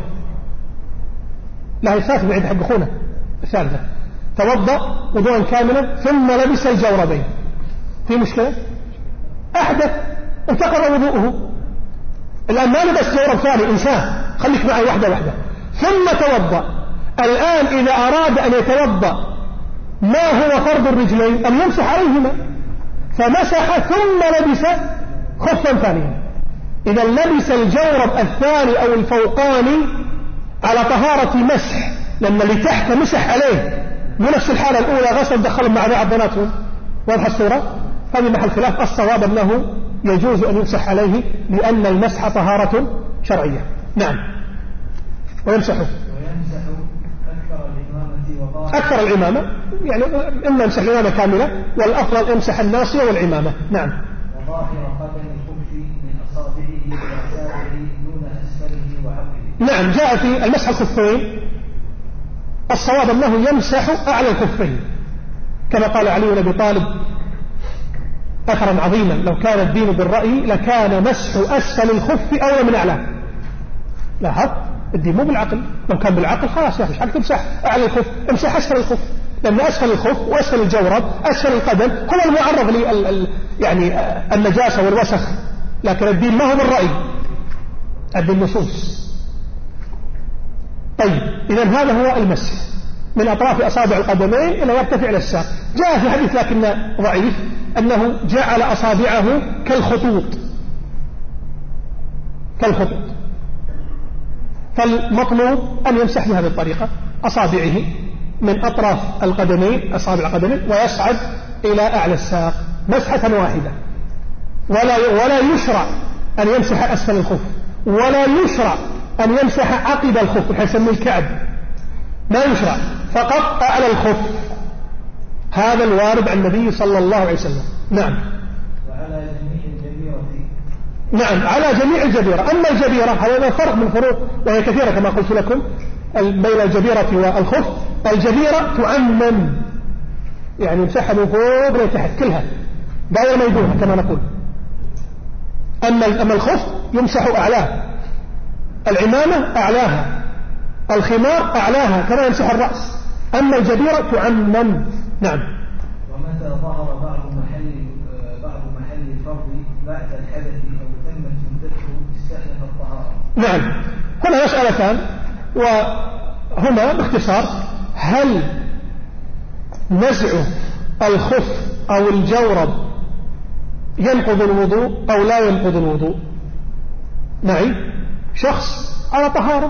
لا الثالثة بعيد حق أخونا. الثالثة توضأ وضوءا كاملا ثم لبس الجوربين، في مشكلة؟ أحدث انتقض وضوءه، الآن ما لبس جورب ثاني، إنسان، خليك معي واحدة واحدة. ثم توضأ. الآن إذا أراد أن يتوضأ ما هو فرض الرجلين؟ أن يمسح عليهما، فمسح ثم لبس خفا ثانيا. إذا لبس الجورب الثاني أو الفوقاني على طهارة مسح، لما اللي تحت مسح عليه، مو نفس الحالة الأولى غسل دخلهم مع بعض بناتهم. واضح الصورة؟ هذه محل خلاف. الصواب أنه يجوز أن يمسح عليه لأن المسح طهارة شرعية. نعم. ويمسح أكثر العمامة، يعني إما يمسح العمامة كاملة، والأفضل يمسح الناصية والعمامة. نعم. وظاهر قدم الخف من أصابعه إلى ساقه دون أسفله وعقله. نعم، جاء في المسح الخفين الصواب أنه يمسح أعلى الخفين، كما قال علي بن أبي طالب أثرا عظيما: لو كان الدين بالرأي لكان مسح أسفل الخف أولى من أعلاه. لاحظ، الدين مو بالعقل، لو كان بالعقل خلاص يا أخي حق تمسح أعلى الخف، امسح أسفل الخف، لأن أسفل الخف وأسفل الجورب أسفل القدم هو المعرض لل يعني النجاسة والوسخ، لكن الدين ما هو بالرأي، الدين نصوص. طيب إذن هذا هو المسح من أطراف أصابع القدمين إلى يرتفع إلى الساق. جاء في حديث لكنه ضعيف أنه جعل أصابعه كالخطوط كالخطوط فالمطلوب أن يمسح بهذه الطريقة أصابعه من أطراف القدمين، أصابع القدمين، ويصعد إلى أعلى الساق مسحة واحدة. ولا ولا يشرع أن يمسح أسفل الخف، ولا يشرع أن يمسح عقب الخف ويسميه الكعب، ما يشرع، فقط أعلى الخف. هذا الوارد عن النبي صلى الله عليه وسلم. نعم. وعلى جميع الجبيرة. نعم، على جميع الجبيرة. أما الجبيرة هذا فرق من فروق وهي كثيرة كما قلت لكم بين الجبيرة والخف. الجبيرة تعمم، يعني يمسحها من فوق لتحت كلها دائما ما يدورها كما نقول. أما أما الخف يمسح أعلاه، العمامة أعلاها، الخمار أعلاها كما يمسح الرأس. أما الجبيرة تعمم. نعم. ومتى ظهر بعض محل بعض محل الفرض بعد الحدث أو تمت مدته استأنف الطهارة. نعم. هنا مسألتان وهما باختصار: هل نزع الخف أو الجورب ينقض الوضوء أو لا ينقض الوضوء. معي شخص على طهارة،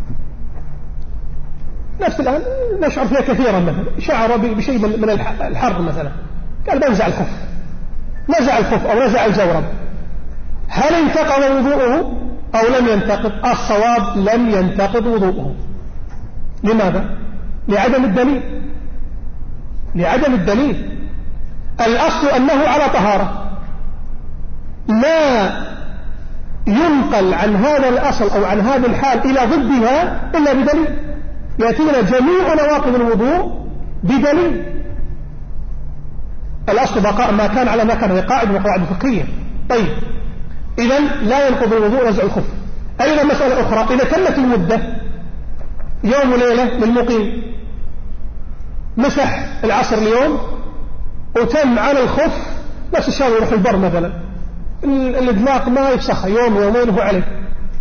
نفس الآن نشعر فيها كثيرا، مثلا شعر بشيء من الحر مثلا، قال بنزع الخف، نزع الخف أو نزع الجورب، هل انتقض وضوءه أو لم ينتقض؟ الصواب لم ينتقض وضوءه. لماذا؟ لعدم الدليل، لعدم الدليل. الأصل أنه على طهارة، لا ينقل عن هذا الأصل أو عن هذه الحال إلى ضدها إلا بدليل. يأتينا جميع نواقض الوضوء بدليل. الأصل بقاء ما كان على ما كان، هي قاعدة من القواعد الفقهية. طيب إذن لا ينقض الوضوء نزع الخف. أيضا مسألة أخرى، إذا تمت المدة يوم وليلة للمقيم، مسح العصر اليوم وتم على الخف نفس الشيء، يروح البر مثلا، الإطلاق ما يفسخها يوم يومين هو عليه،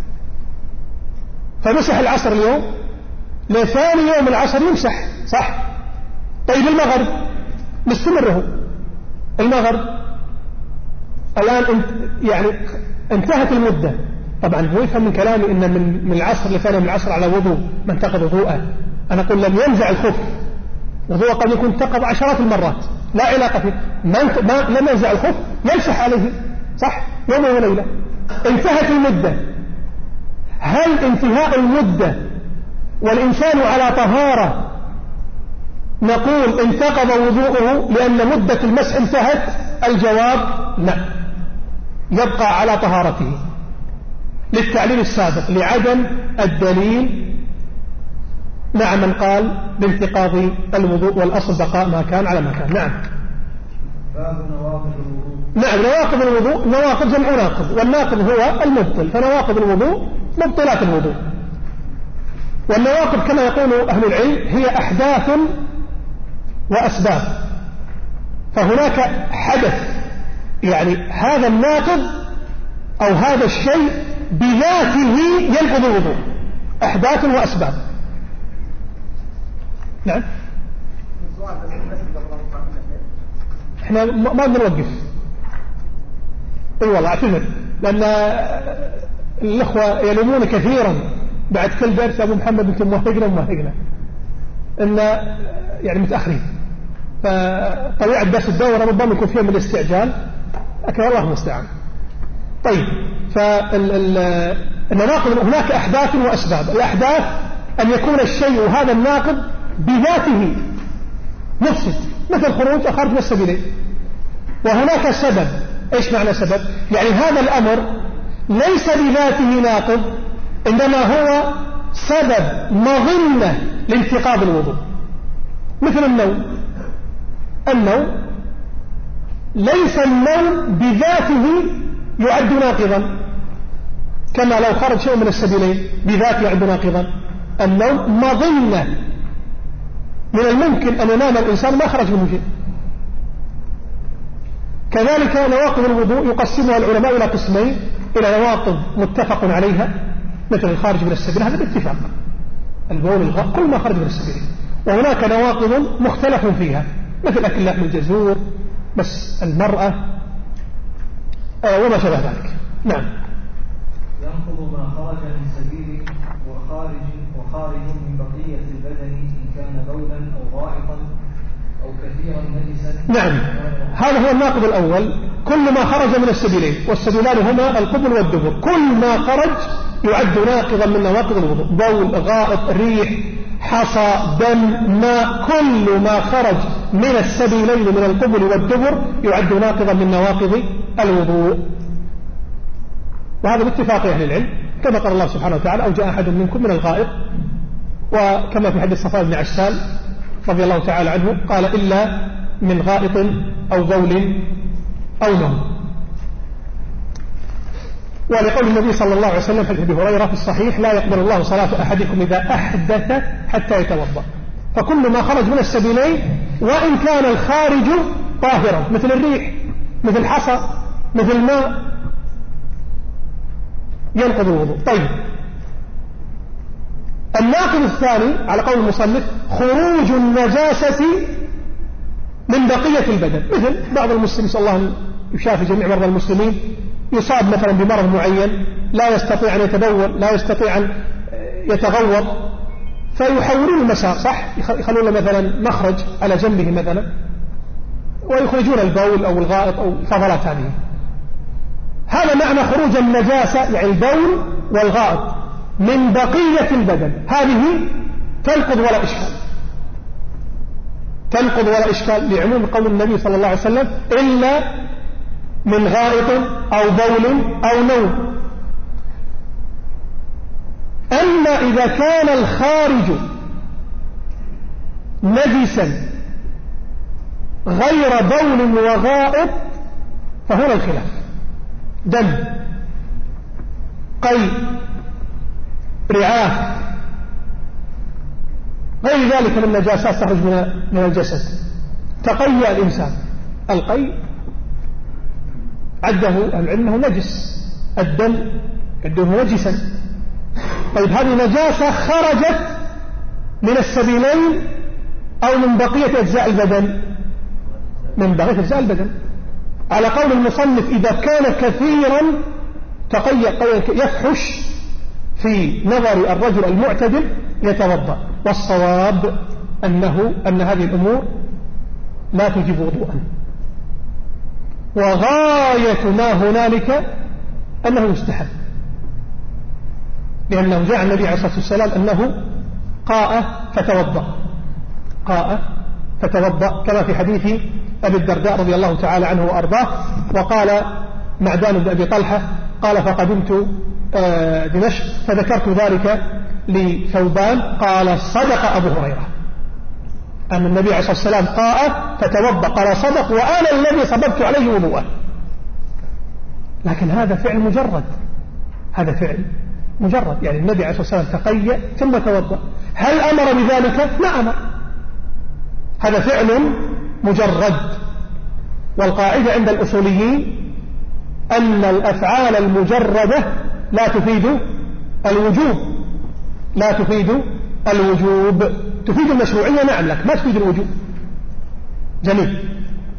فمسح العصر اليوم، لثاني يوم العصر يمسح، صح؟ طيب المغرب مستمر هو، المغرب الآن انت يعني انتهت المدة. طبعا هو يفهم من كلامي ان من, من العصر لثاني يوم العصر على وضوء من انتقض وضوءه. انا اقول لم ينزع الخف، وضوء قد يكون انتقض عشرات المرات، لا علاقة فيه، ما, ما لم ينزع الخف يمسح عليه، صح؟ يوم وليلة. انتهت المدة، هل انتهاء المدة والإنسان على طهارة نقول انتقض وضوءه لأن مدة المسح انتهت؟ الجواب لا، يبقى على طهارته للتعليل السابق، لعدم الدليل مع من قال بانتقاض الوضوء والأصل بقاء ما كان على ما كان. نعم. باب نواقض الوضوء. نعم، نواقض الوضوء، نواقض جمع ناقض، والناقض هو المبطل، فنواقض الوضوء مبطلات الوضوء. والنواقض كما يقول أهل العلم هي أحداث وأسباب. فهناك حدث، يعني هذا الناقض أو هذا الشيء بذاته ينقض الوضوء، أحداث وأسباب. نعم. احنا ما بنوقف. اي والله اعتذر، لأن الأخوة يلومون كثيرا بعد كل درس أبو محمد أنتم موافقنا وموافقنا إن يعني متأخرين، فطبيعة درس الدورة ربما يكون فيها من الاستعجال، لكن الله المستعان. طيب، فالنواقض هناك أحداث وأسباب. الأحداث أن يكون الشيء هذا الناقض بذاته مفسد، مثل خروج أخرج من السبيلين. وهناك سبب. إيش معنى سبب؟ يعني هذا الأمر ليس بذاته ناقض، إنما هو سبب مظنة لانتقاض الوضوء، مثل النوم. النوم ليس النوم بذاته يعد ناقضا، كما لو خرج شيء من السبيلين بذاته يعد ناقضا. النوم مظنة، من الممكن أن ينام الإنسان ما خرج منه شيء. كذلك نواقض الوضوء يقسمها العلماء إلى قسمين، إلى نواقض متفق عليها مثل الخارج من السبيل، هذا باتفاق، البول، الغاء، كل ما خرج من السبيل. وهناك نواقض مختلف فيها مثل أكل لحم الجزور، بس المرأة، آه وما شابه ذلك. نعم. ينقض ما خرج من سبيل وخارج وخارج من بقية البدن إن كان بولا أو غائطا أو كثيرا نجسا. نعم، هذا هو الناقض الأول، كل ما خرج من السبيلين، والسبيلان هما القبل والدبر، كل ما خرج يعد ناقضا من نواقض الوضوء، بول، غائط، ريح، حصى، دم، ماء، كل ما خرج من السبيلين من القبل والدبر يعد ناقضا من نواقض الوضوء. وهذا باتفاق أهل العلم، كما قال الله سبحانه وتعالى: أو جاء أحد منكم من الغائط، وكما في حديث صفوان بن عسال رضي الله تعالى عنه قال: إلا من غائط أو بول أو نوم. ولقول النبي صلى الله عليه وسلم في أبي هريرة في الصحيح: لا يقبل الله صلاة أحدكم إذا أحدث حتى يتوضأ. فكل ما خرج من السبيلين وإن كان الخارج طاهرا، مثل الريح، مثل الحصى، مثل الماء، ينقض الوضوء. طيب، الناقض الثاني على قول المصنف خروج النجاسة من بقية البدن، مثل بعض المسلمين نسأل الله يشافي جميع مرضى المسلمين، يصاب مثلا بمرض معين لا يستطيع أن يتبول، لا يستطيع أن يتغوط، فيحولون المسار، صح، يخلون مثلا مخرج على جنبه مثلا ويخرجون البول أو الغائط أو الفضلات هذه. هذا معنى خروج النجاسة، يعني البول والغائط من بقية البدن، هذه تنقض ولا إشكال، تنقض ولا إشكال لعموم قول النبي صلى الله عليه وسلم إلا من غائط أو بول أو نوم. أما إذا كان الخارج نجسا غير بول وغائط فهنا الخلاف، دم، قيء، رعاف، غير ذلك من النجاسات تخرج من الجسد. تقيأ الإنسان، القيء عده العلم أنه نجس، الدم عده نجسا. طيب هذه نجاسة خرجت من السبيلين أو من بقية أجزاء البدن؟ من بقية أجزاء البدن، على قول المصنف إذا كان كثيرا تقيأ يفحش في نظر الرجل المعتدل يتوضأ، والصواب أنه أن هذه الأمور لا تجب وضوءا، وغاية ما هنالك أنه يستحب، لأنه جاء النبي عليه الصلاة والسلام أنه قاء فتوضأ، قاء فتوضأ كما في حديث أبي الدرداء رضي الله تعالى عنه وأرضاه. وقال معدان بن أبي طلحة قال فقدمت دمشق فذكرت ذلك لثوبان قال صدق أبو هريرة أن النبي عليه الصلاة والسلام قاء فتوضأ، قال صدق وأنا الذي صببت عليه وضوءه. لكن هذا فعل مجرد، هذا فعل مجرد، يعني النبي عليه الصلاة والسلام تقيأ ثم توضأ، هل أمر بذلك؟ لا أمر، هذا فعل مجرد. والقاعدة عند الأصوليين أن الأفعال المجردة لا تفيد الوجوب، لا تفيد الوجوب، تفيد المشروعية نعم لك ما تفيد الوجوب. جميل،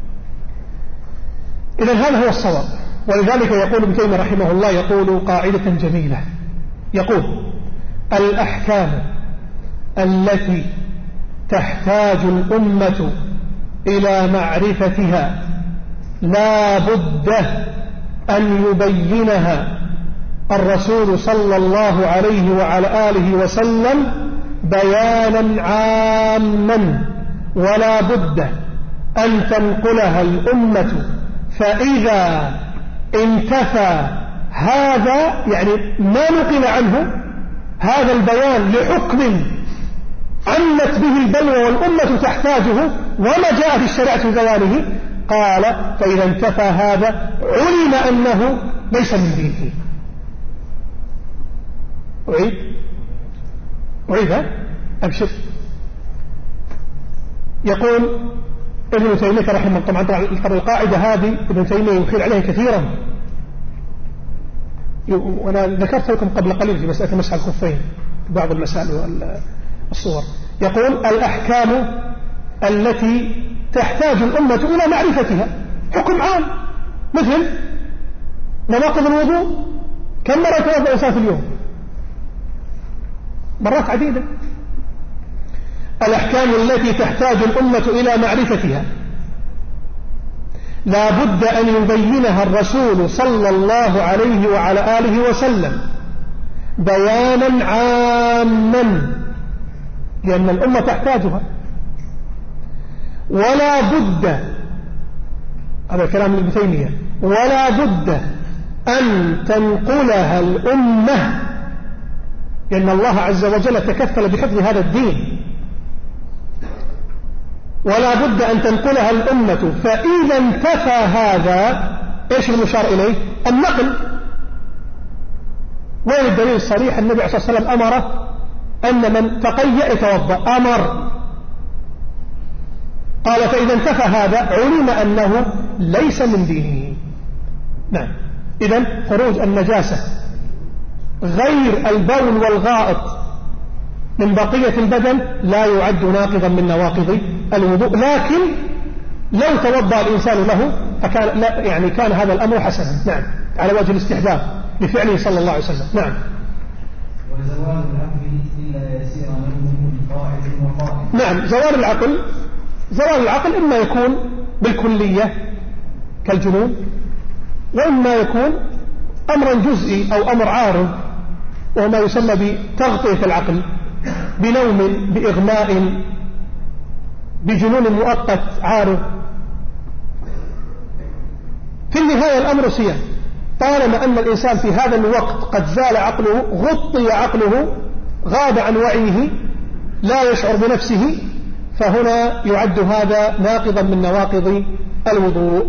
إذن هذا هو الصواب. ولذلك يقول ابن تيمية رحمه الله يقول قاعدة جميلة، يقول الأحكام التي تحتاج الأمة إلى معرفتها لا بد أن يبينها الرسول صلى الله عليه وعلى آله وسلم بيانا عاما، ولا بد أن تنقلها الأمة، فإذا انتفى هذا يعني ما نقل عنه هذا البيان لحكم عمت به البلوى والأمة تحتاجه وما جاء في الشريعة في بيانه، قال فإذا انتفى هذا علم أنه ليس من دينه. أعيد أعيد أبشر. يقول ابن تيمية رحمه الله، طبعا القاعدة هذه ابن تيمية يخيل عليها كثيرا، وأنا ذكرت لكم قبل قليل في مسألة مسح الخفين بعض المسائل والصور. يقول الأحكام التي تحتاج الأمة إلى معرفتها حكم عام، مثل نواقض الوضوء، كم مرة يتوضأ الإنسان في اليوم؟ مرات عديدة. الأحكام التي تحتاج الأمة إلى معرفتها لا بد أن يبينها الرسول صلى الله عليه وعلى آله وسلم بيانا عاما، لأن الأمة تحتاجها، ولا بد، هذا كلام ابن تيمية، ولا بد أن تنقلها الأمة، لأن الله عز وجل تكفل بحفظ هذا الدين، ولا بد أن تنقلها الأمة، فإذا انتفى هذا إيش المشار إليه؟ النقل. وين الدليل الصريح؟ النبي عليه الصلاة والسلام أمر أن من تقيأ يتوضأ، أمر، قال فإذا انتفى هذا علم أنه ليس من دينه. نعم، إذن خروج النجاسة غير البول والغائط من بقية البدن لا يعد ناقضا من نواقض الوضوء، لكن لو توضأ الإنسان له فكان لا يعني كان هذا الأمر حسنا. نعم، على وجه الاستحباب لفعله صلى الله عليه وسلم. نعم. وزوال العقل إلا يسير نومه قاعد وقائم. نعم، زوال العقل زوال العقل إما يكون بالكلية كالجنون، وإما يكون أمرا جزئي أو أمر عارض، وهو ما يسمى بتغطية العقل بنوم، بإغماء، بجنون مؤقت عارض. في النهاية الأمر سيان، طالما أن الإنسان في هذا الوقت قد زال عقله، غطي عقله، غاب عن وعيه، لا يشعر بنفسه، فهنا يعد هذا ناقضا من نواقض الوضوء،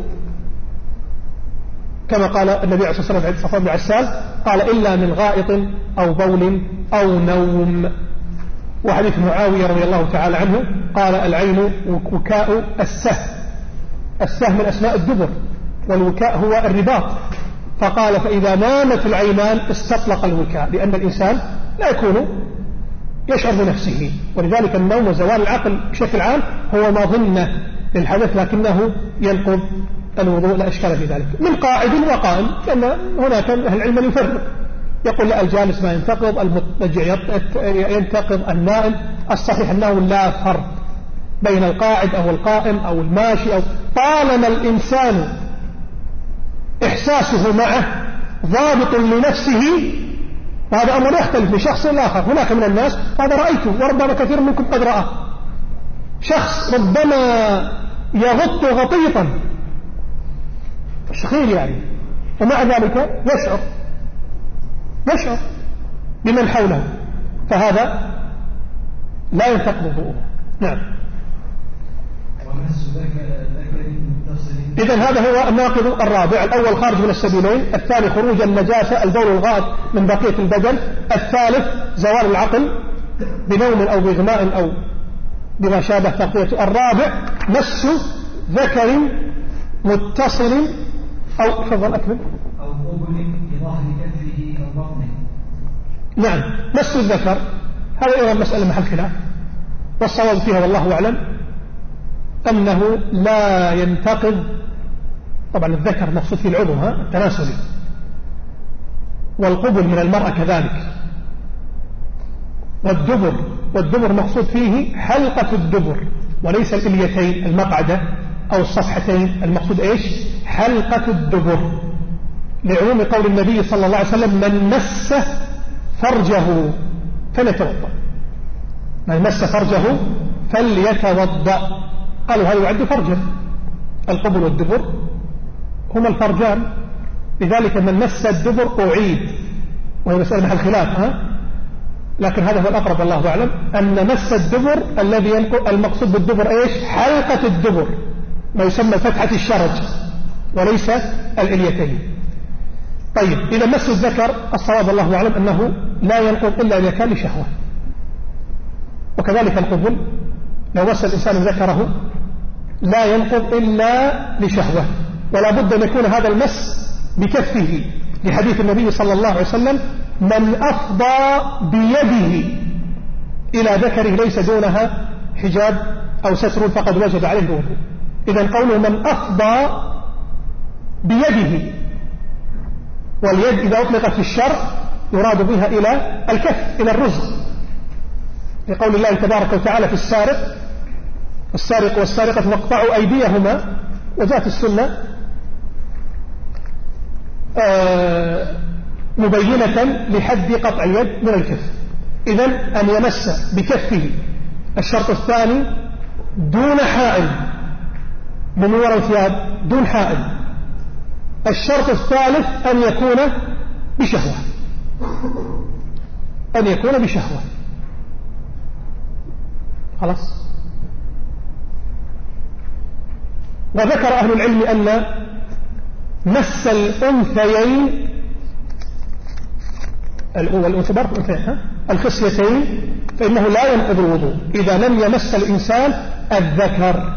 كما قال النبي عليه الصلاة والسلام عند صفوان بن عسال قال إلا من غائط أو بول أو نوم. وحديث معاوية رضي الله تعالى عنه قال العين وكاء السهم، السهم من أسماء الدبر، والوكاء هو الرباط، فقال فإذا نامت العينان استطلق الوكاء، لأن الإنسان لا يكون يشعر بنفسه. ولذلك النوم وزوال العقل بشكل عام هو مظنة للحدث، لكنه ينقض الوضوء، لا إشكال في ذلك. من قاعد وقائم، لأن هناك أهل العلم يفرق، يقول لا الجالس ما ينتقض، المضطجع ينتقض، النائم. الصحيح أنه لا فرق بين القاعد أو القائم أو الماشي، أو طالما الإنسان إحساسه معه ضابط لنفسه، وهذا أمر يختلف من شخص لآخر. هناك من الناس هذا رأيته وربما كثير منكم قد رأى، شخص ربما يغط غطيطا شخير يعني، ومع ذلك يشعر يشعر بمن حوله، فهذا لا ينتقض وضوءه. نعم. إذن هذا هو الناقض الرابع. الأول خارج من السبيلين، الثاني خروج النجاسة البول الغائط من بقية البدن، الثالث زوال العقل بنوم أو بإغماء أو بما شابه تغطيته، الرابع مس ذكر متصل أو فضل أكمل أو قبل بظهر كفه أو بطنه. نعم، مس الذكر هذا أيضا مسألة محل خلاف، والصواب فيها والله أعلم أنه لا ينتقض. طبعا الذكر مقصود في العضو ها التناسلي، والقبل من المرأة كذلك، والدبر والدبر مقصود فيه حلقة الدبر وليس الإليتين المقعدة أو الصفحتين، المقصود إيش؟ حلقة الدبر، لعموم قول النبي صلى الله عليه وسلم من مس فرجه فليتوضأ، من مس فرجه فليتوضأ. قالوا هذا يعد فرجا، القبل والدبر هما الفرجان، لذلك من مس الدبر أعيد، وهي مسألة محل خلاف ها؟ لكن هذا هو الأقرب والله أعلم، أن مس الدبر الذي ينقل المقصود بالدبر إيش؟ حلقة الدبر، ما يسمى فتحة الشرج وليس الإليتين. طيب إذا مس الذكر الصواب الله أعلم أنه لا ينقض إلا إذا كان لشهوة، وكذلك القبل لو مس الإنسان ذكره لا ينقض إلا لشهوة، ولا بد أن يكون هذا المس بكفه، لحديث النبي صلى الله عليه وسلم من أفضى بيده إلى ذكره ليس دونها حجاب أو ستر فقد وجب عليه الوضوء. إذن قوله من أفضى بيده، واليد إذا أطلقت في الشرع يراد بها إلى الكف، إلى الرزق، لقول الله تبارك وتعالى في السارق السارق والسارقة فاقطعوا أيديهما، وجاءت السنة آه مبينة لحد قطع اليد من الكف. إذن أن يمس بكفه. الشرط الثاني دون حائل، من وراء الثياب دون حائل. الشرط الثالث أن يكون بشهوة، أن يكون بشهوة. خلاص. وذكر أهل العلم أن مس الأنثيين والأنثيين الخصيتين فإنه لا ينقض الوضوء إذا لم يمس الإنسان الذكر.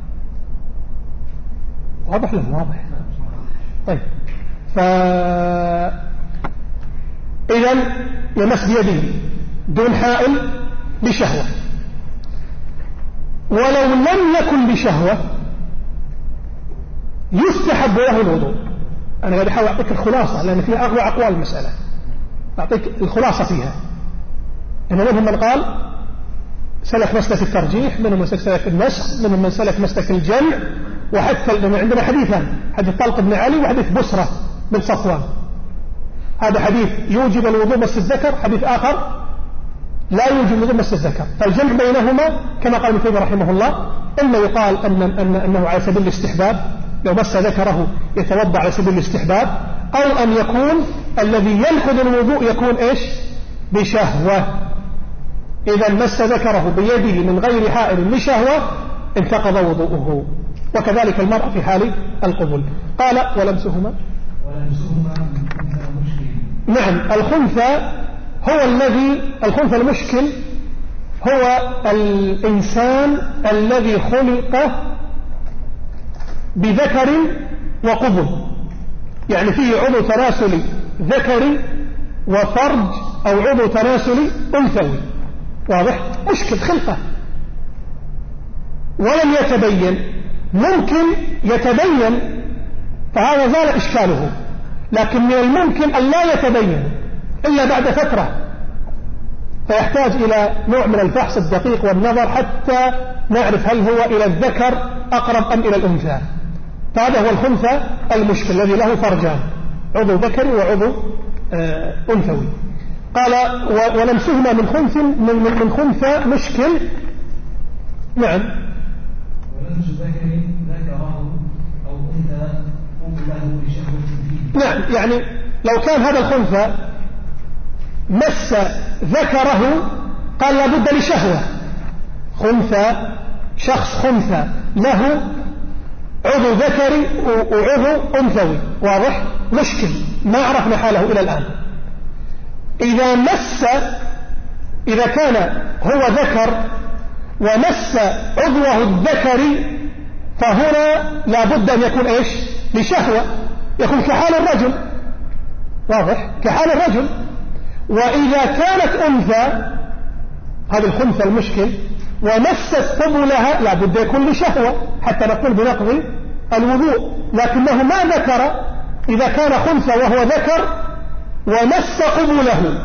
واضح له واضح. طيب فإذا يمس بيده دون حائل بشهوة، ولو لم يكن بشهوة يستحب له الوضوء. أنا قاعد أحاول أعطيك الخلاصة لأن فيها أغلى أقوال المسألة، أعطيك الخلاصة فيها. إن منهم من قال سلك مسلك الترجيح، منهم من سلك النسخ، منهم من سلك مسلك الجمع، وحتى عندنا حديثان، حديث طلق بن علي وحديث بسرة بن صفوان. هذا حديث يوجب الوضوء مس الذكر، حديث آخر لا يوجب الوضوء مس الذكر. فالجمع بينهما كما قال ابن تيمية رحمه الله إما يقال أن أن أنه على سبيل الاستحباب، لو مس ذكره يتوضأ على سبيل الاستحباب، أو أن يكون الذي ينقض الوضوء يكون إيش؟ بشهوة. إذا مس ذكره بيده من غير حائل لشهوة انتقض وضوءه، وكذلك المرأة في حال القبول. قال ولمسهما ولمسهما مشكل. نعم، الخنثى هو الذي الخنثى المشكل هو الإنسان الذي خلق بذكر وقبل، يعني فيه عضو تناسلي ذكري وفرج أو عضو تناسلي أنثوي، واضح؟ مشكل خلقه ولم يتبين. ممكن يتبين فهذا زال إشكاله، لكن من الممكن أن لا يتبين إلا بعد فترة، فيحتاج إلى نوع من الفحص الدقيق والنظر حتى نعرف هل هو إلى الذكر أقرب أم إلى الأنثى. فهذا هو الخنثى المشكل الذي له فرجان، عضو ذكري وعضو آه أنثوي. قال ولمسهما من خنث من, من خنثى مشكل. نعم، ولمس ذكر ذكره أو أنثى قبله بشهوة فيه. نعم، يعني لو كان هذا الخنثى مس ذكره قال لابد لشهوة. خنثى، شخص خنثى له عضو ذكري وعضو أنثوي، واضح؟ مشكل ما عرفنا حاله إلى الآن. إذا مس إذا كان هو ذكر ومس عضوه الذكري فهنا لابد أن يكون إيش؟ لشهوة، يكون كحال الرجل، واضح؟ كحال الرجل. وإذا كانت أنثى، هذا الخنثى المشكل، ومست قبلها لابد يكون لشهوة حتى نقول بنقض الوضوء، لكنه ما ذكر. إذا كان خنثى وهو ذكر ومس قبله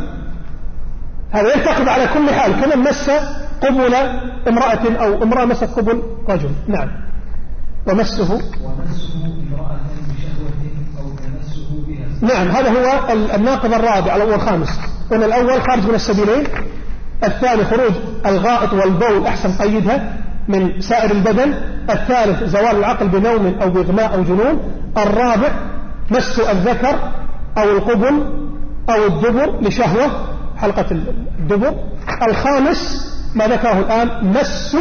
هذا ينتقض على كل حال، كما مس قبل امرأة أو امرأة مست قبل رجل. نعم، ومسه ومسه امرأة بشهوة أو تمسه بها. نعم، هذا هو الناقض الرابع والخامس. قلنا الأول خارج من السبيلين، الثاني خروج الغائط والبول، أحسن قيدها، من سائر البدن، الثالث زوال العقل بنوم أو بإغماء أو جنون، الرابع مس الذكر أو القبل أو الدبر لشهوة، حلقة الدبر، الخامس ما ذكره الآن مس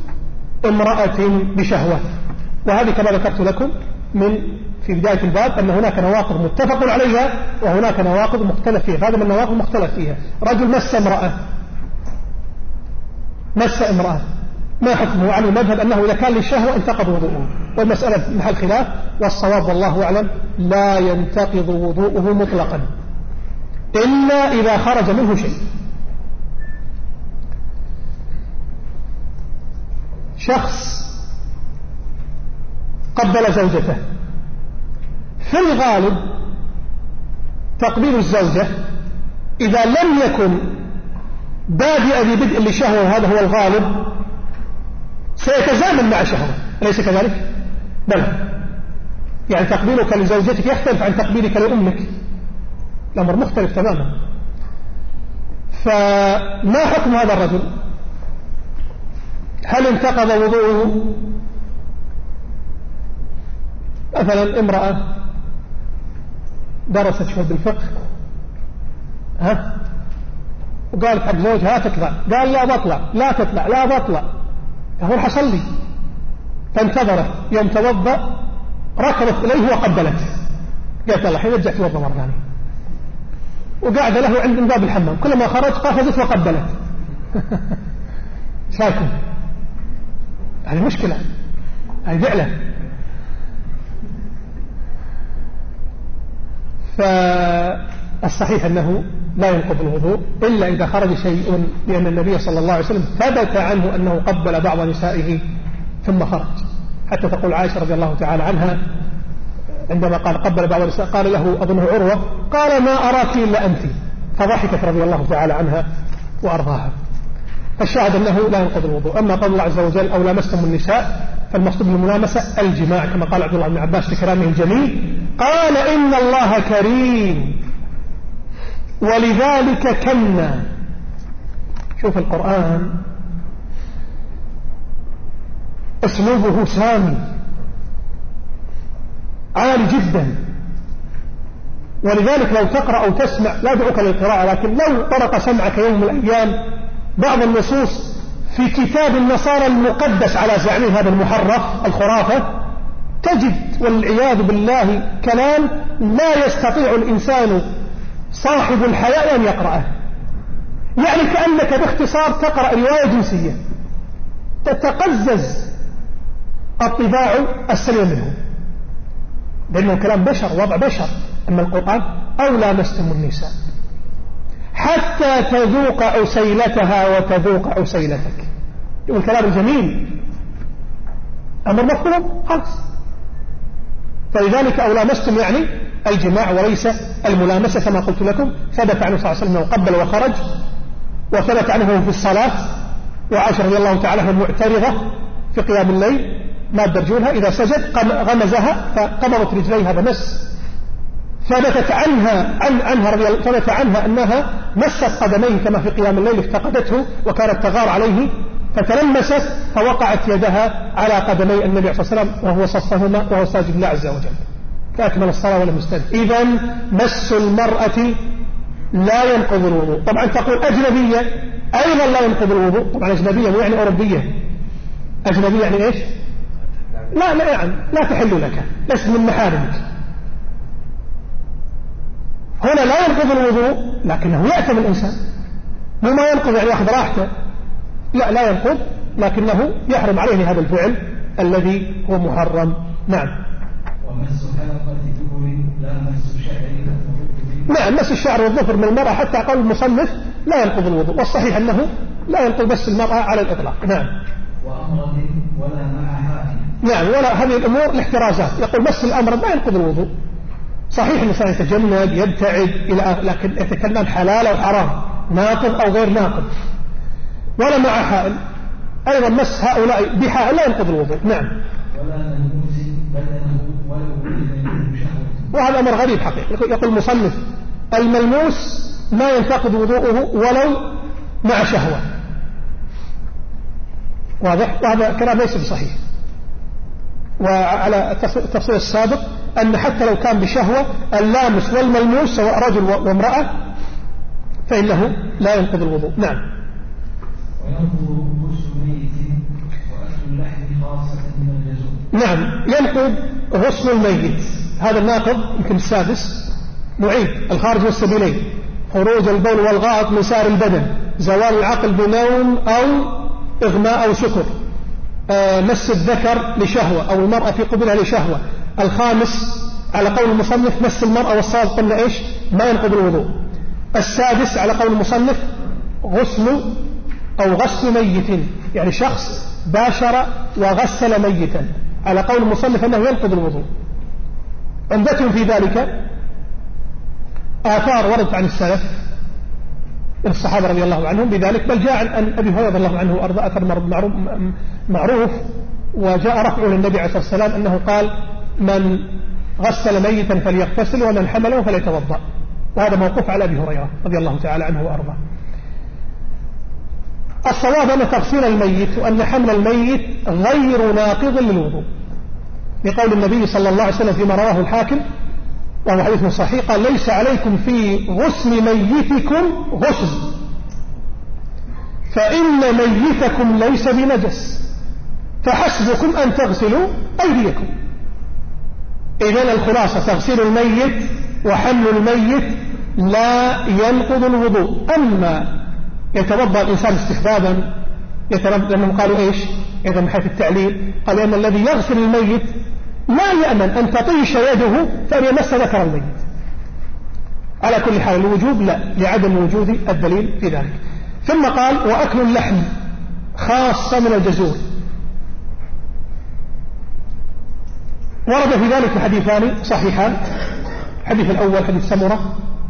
امرأة بشهوة. وهذه كما ذكرت لكم من في بداية الباب أن هناك نواقض متفق عليها وهناك نواقض مختلف فيها. هذا من النواقض مختلف فيها. رجل مس امرأة مس امرأة ما حكمه؟ عن المذهب أنه إذا كان للشهوة انتقض وضوءه، والمسألة محل خلاف، والصواب والله أعلم لا ينتقض وضوءه مطلقا إلا إذا خرج منه شيء. شخص قبل زوجته، في الغالب تقبيل الزوجة إذا لم يكن بادئ ببدء لشهوة وهذا هو الغالب سيتزامن مع شهوة، أليس كذلك؟ بل يعني تقبيلك لزوجتك يختلف عن تقبيلك لأمك، الأمر مختلف تماما. فما حكم هذا الرجل؟ هل انتقض وضوءه؟ مثلا امرأة درست شوي بالفقه ها وقالت حق زوجها لا تطلع، قال لا بطلع، لا تطلع، لا بطلع، هو حصل لي. فانتظرت يوم توضأ ركضت إليه وقبلت، قالت الله حين رجع توضأ مرة ثانية، وقعد له عند باب الحمام، كلما خرج قفزت وقبلت. شايكم هذه مشكلة، هذه فعلا. فالصحيح أنه لا ينقض الوضوء إلا إذا خرج شيء، لأن النبي صلى الله عليه وسلم ثبت عنه أنه قبل بعض نسائه ثم خرج، حتى تقول عائشة رضي الله تعالى عنها عندما قال قبل بعض النساء قال له أظنه عروة قال ما أراك إلا أنت، فضحكت رضي الله تعالى عنها وأرضاها. فالشاهد أنه لا ينقض الوضوء. أما قول الله عز وجل أو لامستم النساء فالمقصود بالملامسة الجماع كما قال عبد الله بن عباس في كلامه الجميل قال إن الله كريم ولذلك كنا. شوف القرآن أسلوبه سامي عالي جدا، ولذلك لو تقرأ أو تسمع لا دعوك للقراءة، لكن لو طرق سمعك يوم من الأيام بعض النصوص في كتاب النصارى المقدس على زعمه هذا المحرف الخرافة تجد والعياذ بالله كلام لا يستطيع الإنسان صاحب الحياء أن يقرأه. يعني كأنك باختصار تقرأ رواية جنسية تتقزز الطباع السليم منه، لأنه كلام بشر وضع بشر. أما القرآن أو لامستم النساء حتى تذوق عسيلتها وتذوق عسيلتك، يقول كلام جميل أمر مفهوم خلاص. فلذلك أو لامستم يعني الجماع وليس الملامسة كما قلت لكم. ثبت عنه صلى الله عليه وسلم قبل وخرج، وثبت عنه في الصلاة، وعائشة رضي الله تعالى عنها معترضة في قيام الليل ما ترجونها إذا سجد غمزها فقبضت رجليها بمس. ثبتت عنها عن عنها رضي الله ثبت عنها أنها مست قدميه كما في قيام الليل افتقدته وكانت تغار عليه فتلمست فوقعت يدها على قدمي النبي صلى الله عليه وسلم وهو صفهما وهو ساجد الله عز وجل فأكمل الصلاة ولم يستد. إذن مس المرأة لا ينقض الوضوء. طبعا تقول أجنبية أيضا لا ينقض الوضوء. طبعا أجنبية مو يعني أوروبية، أجنبية يعني إيش؟ لا لا يعني لا تحل لك، ليس من محارمك. هنا لا ينقض الوضوء لكنه يأثم الإنسان، مو ما ينقض يعني يأخذ راحته، لا لا ينقض لكنه يحرم عليه هذا الفعل الذي هو محرم. نعم. ومس حلقة دبر لا مس شعر. نعم مس الشعر والظفر من المرأة حتى قال المصنف لا ينقض الوضوء، والصحيح أنه لا ينقض بس المرأة على الإطلاق. نعم. وأمرض ولا مع حائل. نعم ولا هذه الأمور الاحترازات. يقول بس الأمر لا ينقض الوضوء. صحيح الإنسان يتجنب يبتعد إلى لكن يتكلم حلال أو حرام ناقض أو غير ناقض. ولا مع حائل أيضا مس هؤلاء بحائل لا ينقض الوضوء. نعم. ولا ملموس بدنه ولو شهوة. وهذا أمر غريب حقيقي. يقول المصنف الملموس ما ينتقض وضوءه ولو مع شهوة. واضح؟ وهذا كلام ليس بصحيح. وعلى التفصيل السابق أن حتى لو كان بشهوة اللامس والملموس سواء رجل وامرأة فإنه لا ينقض الوضوء. نعم. وينقض غسل ميت وأكل اللحم خاصة من الجزور. نعم ينقض غسل الميت، هذا الناقض يمكن السادس معيد الخارج من السبيلين، خروج البول والغائط من سائر البدن، زوال العقل بنوم أو إغماء أو سكر، آه مس الذكر لشهوة أو المرأة في قبلها لشهوة. الخامس على قول المصنف مس المرأة والصواب قلنا إيش ما ينقض الوضوء. السادس على قول المصنف غسل أو غسل ميت، يعني شخص باشر وغسل ميتا، على قول المصنف أنه ينقض الوضوء. عمدتهم في ذلك آثار وردت عن السلف من الصحابة رضي الله عنهم بذلك، بل جاء عن أبي هريرة رضي الله عنه وأرضاه أثر معروف وجاء رفعه للنبي عليه الصلاة والسلام أنه قال من غسل ميتا فليغتسل ومن حمله فليتوضأ، وهذا موقوف على أبي هريرة رضي الله تعالى عنه وأرضاه. الصواب أن تغسيل الميت وأن حمل الميت غير ناقض للوضوء، لقول النبي صلى الله عليه وسلم فيما رواه الحاكم وهو حديث صحيح قال ليس عليكم في غسل ميتكم غسل فإن ميتكم ليس بنجس فحسبكم أن تغسلوا أيديكم. إذن الخلاصة تغسيل الميت وحمل الميت لا ينقض الوضوء. أما يتوضأ الإنسان استحبابا يتوضأ لأنهم قالوا إيش إذا من حيث التعليل قال لأن الذي يغسل الميت لا يأمن أن تطيش يده فأن يمس ذكر الميت. على كل حال الوجوب لا لعدم وجود الدليل في ذلك. ثم قال وأكل اللحم خاصة من الجزور. ورد في ذلك حديثان صحيحان. الحديث الأول حديث سمرة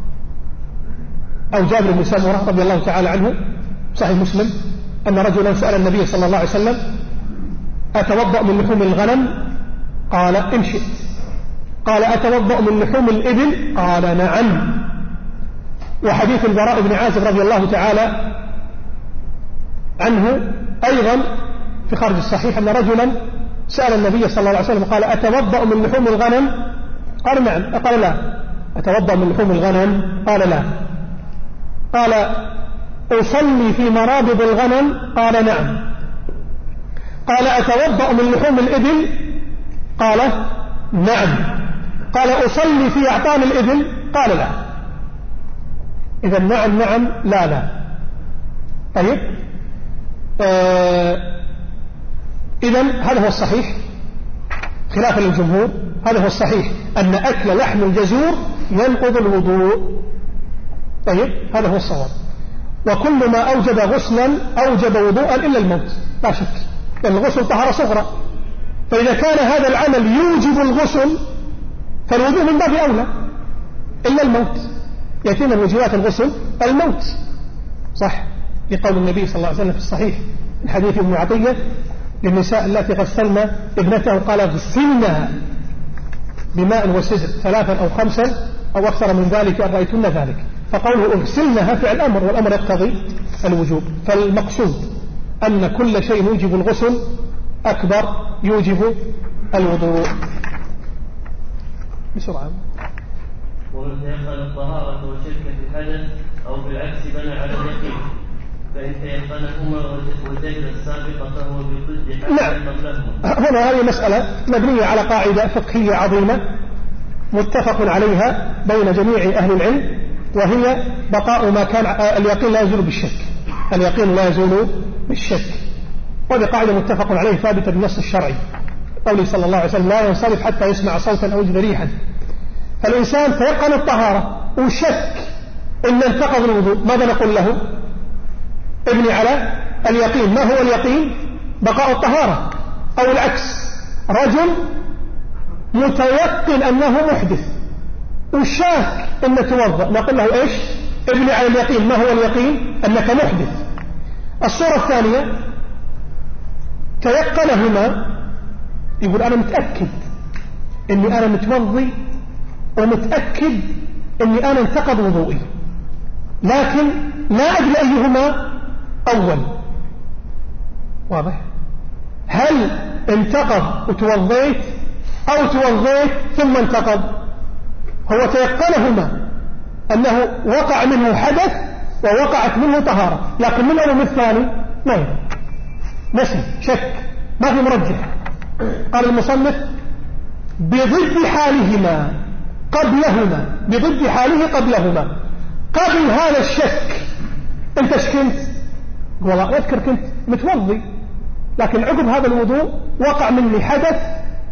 أو جابر بن سمرة رضي الله تعالى عنه صحيح مسلم أن رجلا سأل النبي صلى الله عليه وسلم أتوضأ من لحوم الغنم؟ قال إن شئت. قال أتوضأ من لحوم الإبل؟ قال نعم. وحديث البراء بن عازب رضي الله تعالى عنه أيضا في خارج الصحيح أن رجلا سأل النبي صلى الله عليه وسلم قال أتوضأ من لحوم الغنم؟ قال نعم. قال لا. أتوضأ من لحوم الغنم؟ قال لا. قال أصلي في مرابض الغنم؟ قال نعم. قال أتوضأ من لحوم الإبل؟ قال نعم. قال أصلي في أعطان الإبل؟ قال لا. إذا نعم نعم لا لا. طيب آه إذا هذا هو الصحيح خلافا للجمهور. هذا هو الصحيح أن أكل لحم الجزور ينقض الوضوء. طيب هذا هو الصواب. وكل ما أوجب غسلا أوجب وضوءا إلا الموت لا شك، لأن الغسل طهارة صغرى. فإذا كان هذا العمل يوجب الغسل فالوضوء من باب أولى إلا الموت. يأتي من وجوبات الغسل الموت صح، لقول النبي صلى الله عليه وسلم في الصحيح من حديث ام عطية للنساء التي غسلن ابنته قال اغسلنها بماء وسدر ثلاثا أو خمسا أو أكثر من ذلك أن رأيتن ذلك. فقوله اغسلنها فعل أمر والأمر يقتضي الوجوب. فالمقصود أن كل شيء يوجب الغسل أكبر يوجب الوضوء. بسرعة. ومن تيقن الطهارة وشك في الحدث أو بالعكس بنى على اليقين، فإن تيقنهما وجد السابق فهو بضد حال قبلهما. هنا هذه مسألة مبنية على قاعدة فقهية عظيمة متفق عليها بين جميع أهل العلم، وهي بقاء ما كان اليقين لا يزول بالشك. اليقين لا يزول بالشك، وهذه قاعدة متفق عليه ثابتة بالنص الشرعي. قوله صلى الله عليه وسلم لا ينصرف حتى يسمع صوتا أو يجد ريحا. فالإنسان تيقن الطهارة وشك إن انتقض الوضوء، ماذا نقول له؟ ابني على اليقين. ما هو اليقين؟ بقاء الطهارة. أو العكس، رجل متيقن أنه محدث وشاك أن توضأ، نقول له إيش؟ ابني على اليقين. ما هو اليقين؟ أنك محدث. الصورة الثانية تيقنهما، يقول أنا متأكد أني أنا متوضي ومتأكد أني أنا انتقض وضوئي، لكن لا أدري أيهما أول. واضح؟ هل انتقض وتوضيت أو توضيت ثم انتقض؟ هو تيقنهما أنه وقع منه حدث ووقعت منه طهارة، لكن من الأول الثاني ما يدري، نسي، شك، ما في مرجح. قال المصنف بضد حالهما قبلهما، بضد حاله قبلهما. قبل هذا الشك انت شكنت؟ والله اذكر كنت متوضي، لكن عقب هذا الوضوء وقع مني حدث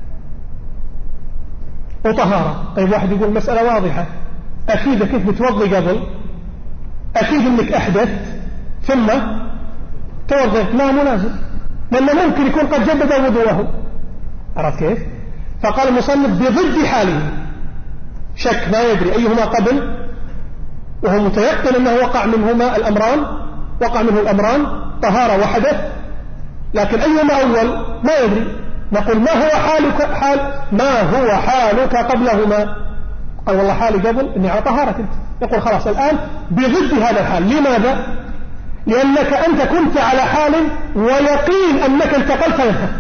وطهارة. طيب واحد يقول مسألة واضحة، أكيد كنت متوضي قبل، أكيد انك أحدثت ثم توضيت. لا، مو لازم، لأنه ممكن يكون قد جدد وضوءه. عرفت كيف؟ فقال المصنف بضد حاله، شك ما يدري أيهما قبل، وهو متيقن أنه وقع منهما الأمران، وقع منه الأمران طهارة وحدث، لكن أيهما أول ما يدري. نقول ما هو حالك حال ما هو حالك قبلهما؟ قال والله حالي قبل إني على طهارة كنت. يقول خلاص الآن بضد هذا الحال. لماذا؟ لأنك أنت كنت على حال ويقين أنك انتقلت منها.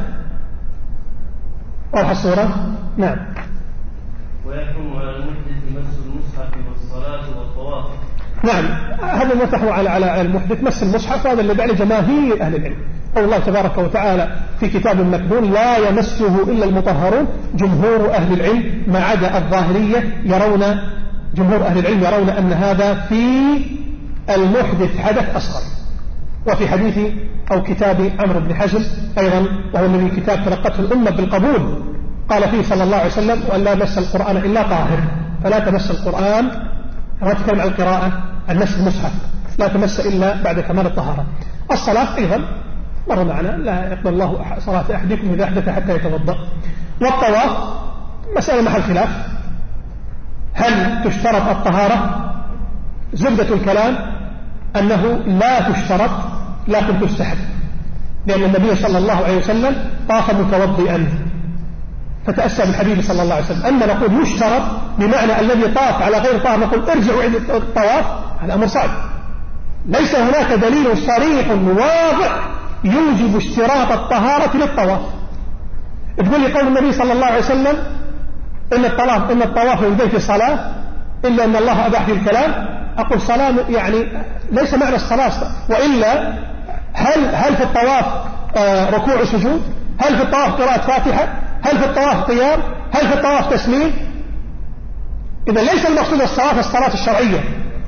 واضح الصورة؟ نعم. ويحكم على المحدث مس المصحف والصلاة والطواف. نعم، هذا المتح على على المحدث مس المصحف، هذا اللي بعد جماهير أهل العلم. قول الله تبارك وتعالى في كتاب مكنون لا يمسه إلا المطهرون. جمهور أهل العلم ما عدا الظاهرية يرون، جمهور أهل العلم يرون أن هذا في المحدث حدث أصغر. وفي حديث أو كتاب عمرو بن حزم أيضا، وهو الذي كتاب تلقته الأمة بالقبول، قال فيه صلى الله عليه وسلم وأن لا مس القرآن إلا طاهر، فلا تمس القرآن، هو تكلم عن القراءة، عن مس المصحف، لا تمس إلا بعد كمال الطهارة. الصلاة أيضا مر معنا لا يقبل الله صلاة أحدكم إذا أحدث حتى يتوضأ. والطواف مسألة محل خلاف. هل تشترط الطهارة؟ زبدة الكلام أنه لا تشترط لكن تستحب، لأن النبي صلى الله عليه وسلم طاف متوضئا، فتأسى بالحبيب صلى الله عليه وسلم. أما نقول يشترط بمعنى الذي طاف على غير طاهر نقول ارجعوا عند الطواف، هذا أمر صعب. ليس هناك دليل صريح واضح يوجب اشتراط الطهارة للطواف. تقول لي قول النبي صلى الله عليه وسلم إن الطواف إن الطواف للبيت صلاة إلا أن الله أباح في الكلام. أقول صلاة يعني ليس معنى الصلاة، وإلا هل هل في الطواف آه ركوع وسجود؟ هل في الطواف قراءة فاتحة؟ هل في الطواف قيام؟ هل في الطواف تسليم؟ إذا ليس المقصود الصلاة الصلاة الشرعية.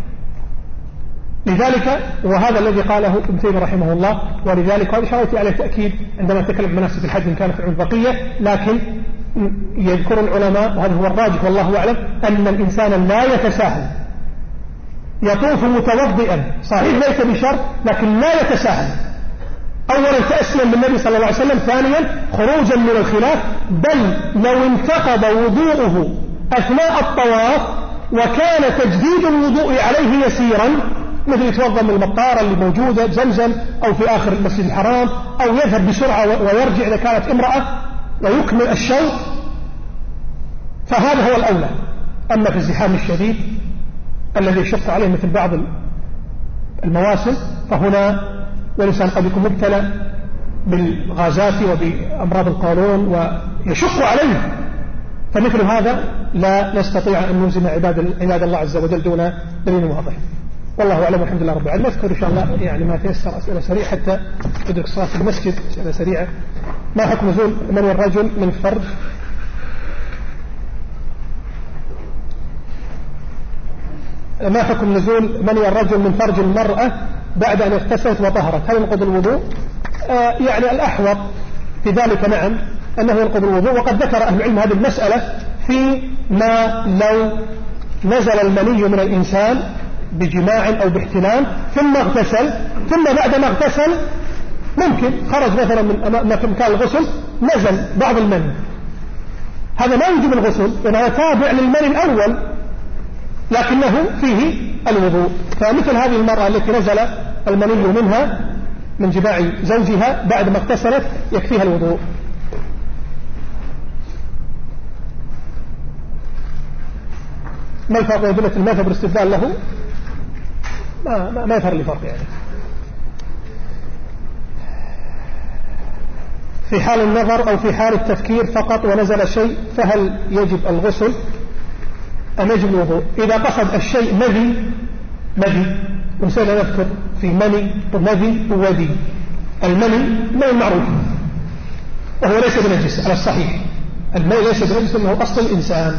لذلك وهذا الذي قاله ابن تيمية رحمه الله، ولذلك هذا شرعت عليه تأكيد عندما تكلم عن مناسك الحج إن كانت عن البقية. لكن يذكر العلماء وهذا هو الراجح والله أعلم أن الإنسان لا يتساهل، يطوف متوضئا صحيح ليس بشرط لكن لا يتساهل. أولا تأسيا بالنبي صلى الله عليه وسلم، ثانيا خروجا من الخلاف، بل لو انتقض وضوءه أثناء الطواف وكان تجديد الوضوء عليه يسيرا، مثل يتوضا من المطارة اللي موجودة زمزم أو في آخر المسجد الحرام، أو يذهب بسرعة ويرجع إذا كانت امرأة ويكمل الشوط، فهذا هو الأولى. أما في الزحام الشديد الذي يشق عليه مثل بعض المواسم، فهنا والإنسان قد يكون مبتلى بالغازات وبأمراض القولون ويشق عليه، فمثل هذا لا نستطيع أن نلزم عباد عباد الله عز وجل دون دليل واضح. والله أعلم والحمد لله رب العالمين. نذكر إن شاء الله يعني ما تيسر أسئلة سريعة حتى يدرك صلاة المسجد. أسئلة سريعة. ما حكم نزول مني الرجل من فرج ما حكم نزول مني الرجل من فرج المرأة بعد أن اغتسلت وطهرت؟ هل ينقض الوضوء؟ آه يعني الأحوط في ذلك نعم أنه ينقض الوضوء. وقد ذكر أهل العلم هذه المسألة في ما لو نزل المني من الإنسان بجماع أو باحتلام ثم اغتسل، ثم بعد ما اغتسل ممكن خرج مثلا من مكان الغسل نزل بعض المني، هذا ما يجب الغسل لأنه تابع للمني الأول لكنه فيه الوضوء. فمثل هذه المرأة التي نزل المني منها من جماع زوجها بعد ما اغتسلت يكفيها الوضوء. ما الفرق بين أدلة المذهب والاستدلال له؟ ما ما, ما يظهر لي فرق يعني. في حال النظر أو في حال التفكير فقط ونزل شيء فهل يجب الغسل أم يجب الوضوء؟ إذا قصد الشيء مذي مذي ونسأل نذكر في مني ومذي وودي. المني ما معروف وهو ليس بنجس على الصحيح، المني ليس بنجس إنه أصل الإنسان،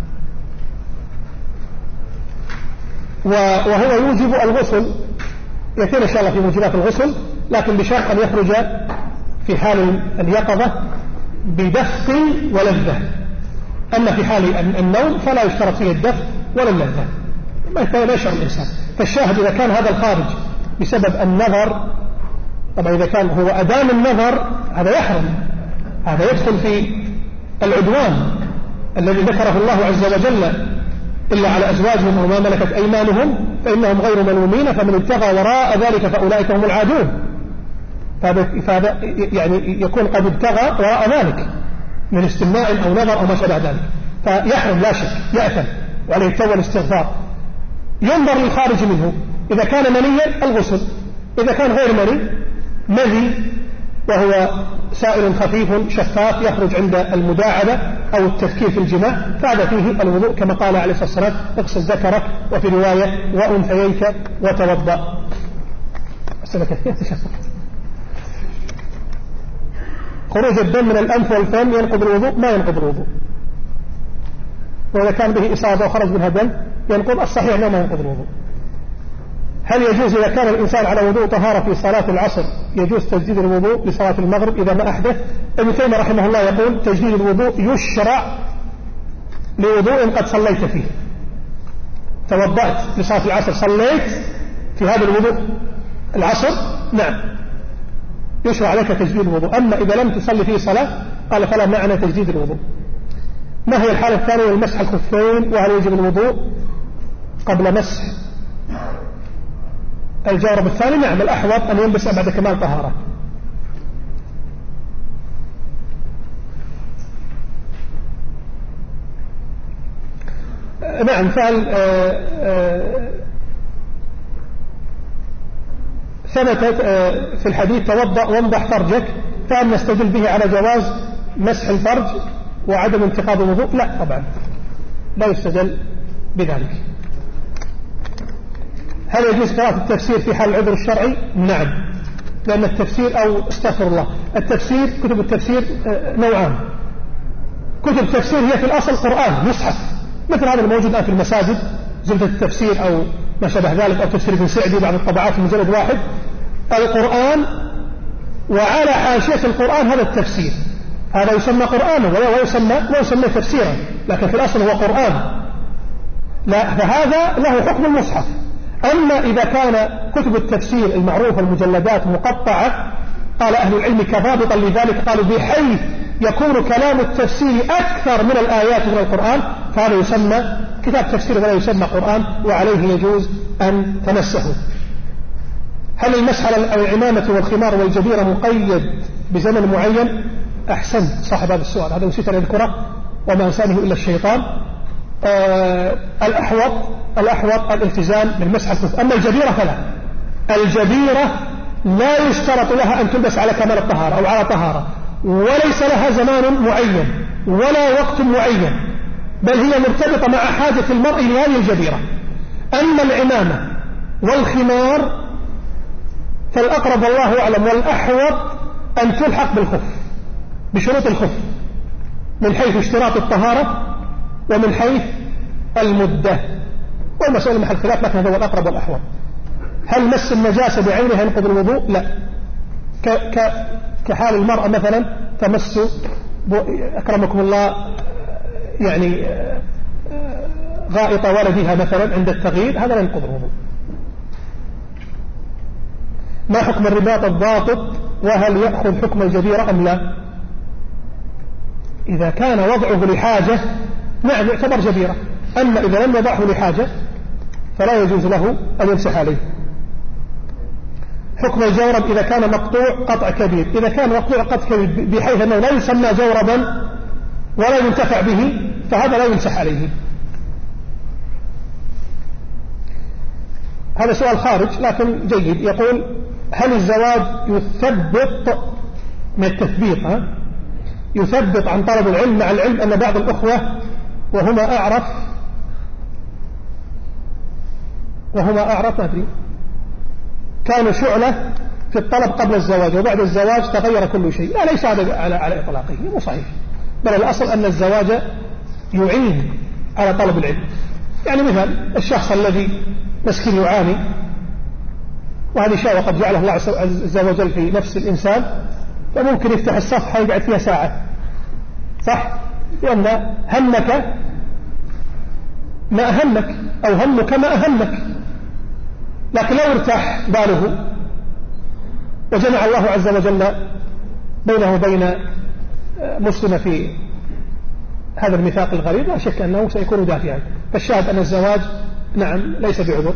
وهو يوجب الغسل. يكون إن شاء الله في موجبات الغسل لكن بشرط أن يخرج في حال اليقظة بدفق ولذة. أما في حال النوم فلا يشترط فيه الدفق ولا اللذة، ما يشعر الإنسان. فالشاهد إذا كان هذا الخارج بسبب النظر، طبعا إذا كان هو أدام النظر هذا يحرم، هذا يدخل في العدوان الذي ذكره الله عز وجل إلا على أزواجهم وما ملكت أيمانهم فإنهم غير ملومين فمن ابتغى وراء ذلك فأولئك هم العادون. فهذا يعني يكون قد ابتغى وراء ذلك من استماع أو نظر أو ما شابه ذلك، فيحرم لا شك، يأثم وعليه التوبة والاستغفار. ينظر للخارج منه، إذا كان منيا الغسل، إذا كان غير مني مذي وهو سائل خفيف شفاف يخرج عند المداعبة أو التفكير في الجماع فهذا فيه الوضوء كما قال عليه الصلاة والسلام اغسل ذكرك، وفي رواية وأنثييك وتوضأ. خروج الدم من الأنف والفم ينقض الوضوء؟ ما ينقض الوضوء. وإذا كان به إصابة وخرج منها دم ينقض، الصحيح أنه ما ينقض الوضوء. هل يجوز إذا كان الإنسان على وضوء طهارة في صلاة العصر يجوز تجديد الوضوء لصلاة المغرب إذا ما أحدث؟ ابن تيمية رحمه الله يقول تجديد الوضوء يشرع لوضوء قد صليت فيه. توضأت لصلاة العصر صليت في هذا الوضوء العصر، نعم يشرع عليك تجديد الوضوء. أما إذا لم تصلي فيه صلاة قال فلا معنى تجديد الوضوء. ما هي الحالة الثانية للمسح الخفين؟ وهل يجب الوضوء قبل مسح الجورب الثاني؟ نعم، الأحوط أن يلبس بعد كمال طهارة. نعم، فعل ثبتت في الحديث توضأ وانضح فرجك، فهل نستدل به على جواز مسح الفرج وعدم انتقاض الوضوء؟ لا طبعا، لا يستدل بذلك. هل يجوز قراءة التفسير في حال العذر الشرعي؟ نعم، لأن التفسير أو استغفر الله التفسير كتب التفسير نوعان. كتب التفسير هي في الأصل قرآن مصحف، مثل هذا الموجود الآن في المساجد، زبدة التفسير أو ما شابه ذلك، أو تفسير ابن سعدي بعض الطبعات في مجلد واحد، القرآن وعلى حاشية القرآن هذا التفسير، هذا يسمى قرآنا ولا يسمى لا يسمى تفسيرا، لكن في الأصل هو قرآن. لا، فهذا له حكم المصحف. أما إذا كان كتب التفسير المعروفة المجلدات مقطعة، قال أهل العلم كضابطا لذلك، قالوا بحيث يكون كلام التفسير أكثر من الآيات من القرآن، فهذا يسمى كتاب تفسير ولا يسمى قرآن، وعليه يجوز أن تمسه. هل المسح على العمامة والخمار والجبيرة مقيد بزمن معين؟ أحسنت صاحب هذا السؤال، هذا نسيت أن أذكره وما أنسانه إلا الشيطان. آه الأحوط الأحوط الالتزام بالمسح الخف. أما الجبيرة فلا، الجبيرة لا يشترط لها أن تلبس على كمال الطهارة أو على طهارة، وليس لها زمان معين ولا وقت معين، بل هي مرتبطة مع حاجة المرء لهذه الجبيرة. أما العمامة والخمار فالأقرب والله أعلم والأحوط أن تلحق بالخف بشروط الخف، من حيث اشتراط الطهارة ومن حيث المدة، والمسألة محل خلاف، لكن هذا هو الأقرب والأحوط. هل مس النجاسة بعينها ينقض الوضوء؟ لا، ك ك كحال المرأة مثلا تمس أكرمكم الله يعني غائط ولدها مثلا عند التغيير، هذا لا ينقض الوضوء. ما حكم الرباط الضابط وهل يأخذ حكم الجبيرة أم لا؟ إذا كان وضعه لحاجة نعم يعتبر جبيرة، أما إذا لم يضعه لحاجة فلا يجوز له أن يمسح عليه. حكم الجورب إذا كان مقطوع قطع كبير؟ إذا كان مقطوع قطع كبير بحيث أنه لا يسمى جوربا ولا ينتفع به فهذا لا يمسح عليه. هذا سؤال خارج لكن جيد. يقول هل الزواج يثبط من التثبيط ها؟ يثبط عن طلب العلم، مع العلم أن بعض الأخوة وهما أعرف وهما أعرف ما أدري كانوا شعلة في الطلب قبل الزواج، وبعد الزواج تغير كل شيء. لا، ليس هذا على, على إطلاقه، مو صحيح، بل الأصل أن الزواج يعين على طلب العلم. يعني مثال الشخص الذي مسكين يعاني، وهذه شيء وقد جعله الله عز وجل في نفس الإنسان، فممكن يفتح الصفحة يقعد فيها ساعة، صح؟ لأن همك ما أهمك أو همك ما أهمك، لكن لو ارتاح باله وجمع الله عز وجل بينه وبين مسلم في هذا الميثاق الغريب، لا شك أنه سيكون دافعا. فالشاهد أن الزواج نعم ليس بعذر.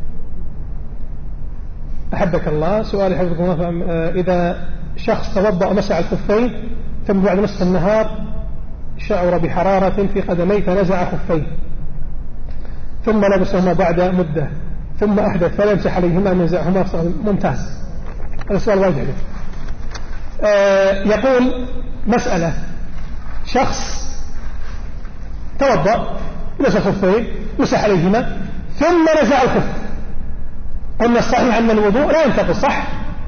أحبك الله. سؤالي حفظكم الله، إذا شخص توضأ ومسح الخفين ثم بعد نصف النهار شعر بحرارة في قدميه فنزع خفيه ثم لبسهما بعد مدة ثم أحدث فلا يمسح عليهما نزعهما؟ ممتاز، هذا سؤال واجه. آه يقول مسألة، شخص توضأ مسح خفين مسح عليهما ثم نزع الخف، قلنا الصحيح أن الوضوء لا ينتقض، صح؟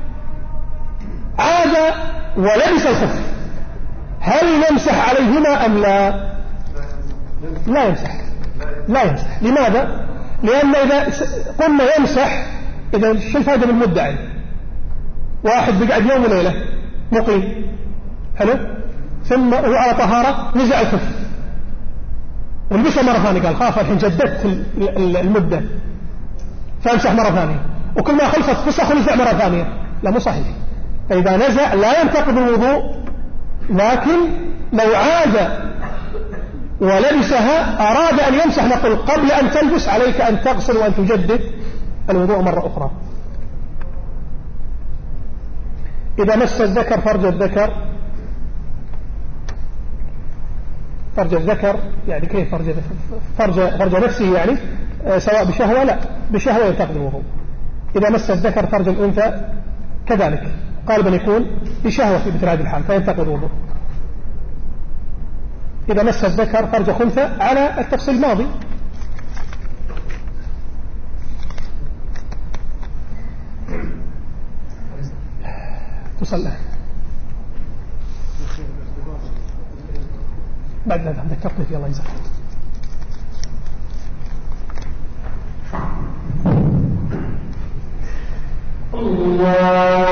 عاد ولبس الخف، هل يمسح عليهما أم لا؟ لا يمسح، لا يمسح. لماذا؟ لأن إذا قلنا يمسح، إذا شو الفائدة من المدعي؟ واحد بيقعد يوم وليلة مقيم حلو، ثم هو على طهارة نزع الخف ولبسه مرة ثانية، قال خاف الحين جددت المدة فامسح مرة ثانية، وكل ما خلصت فسخ ونزع مرة ثانية. لا، مو صحيح. فإذا نزع لا ينتقض الوضوء، لكن لو عاد ولبسها أراد أن يمسح، نقول قبل أن تلبس عليك أن تغسل وأن تجدد الوضوء مرة أخرى. إذا مس الذكر فرج الذكر فرج الذكر يعني كيف فرج فرج, فرج نفسه يعني آه سواء بشهوة لا بشهوة ينتقض الوضوء. إذا مس الذكر فرج الأنثى كذلك غالبا يكون بشهوة في مثل هذه الحال فينتقض الوضوء. إذا مس الذكر فرج خنثى على التفصيل الماضي. تصلى بعد ذلك ذكرتني في الله يجزاك الله.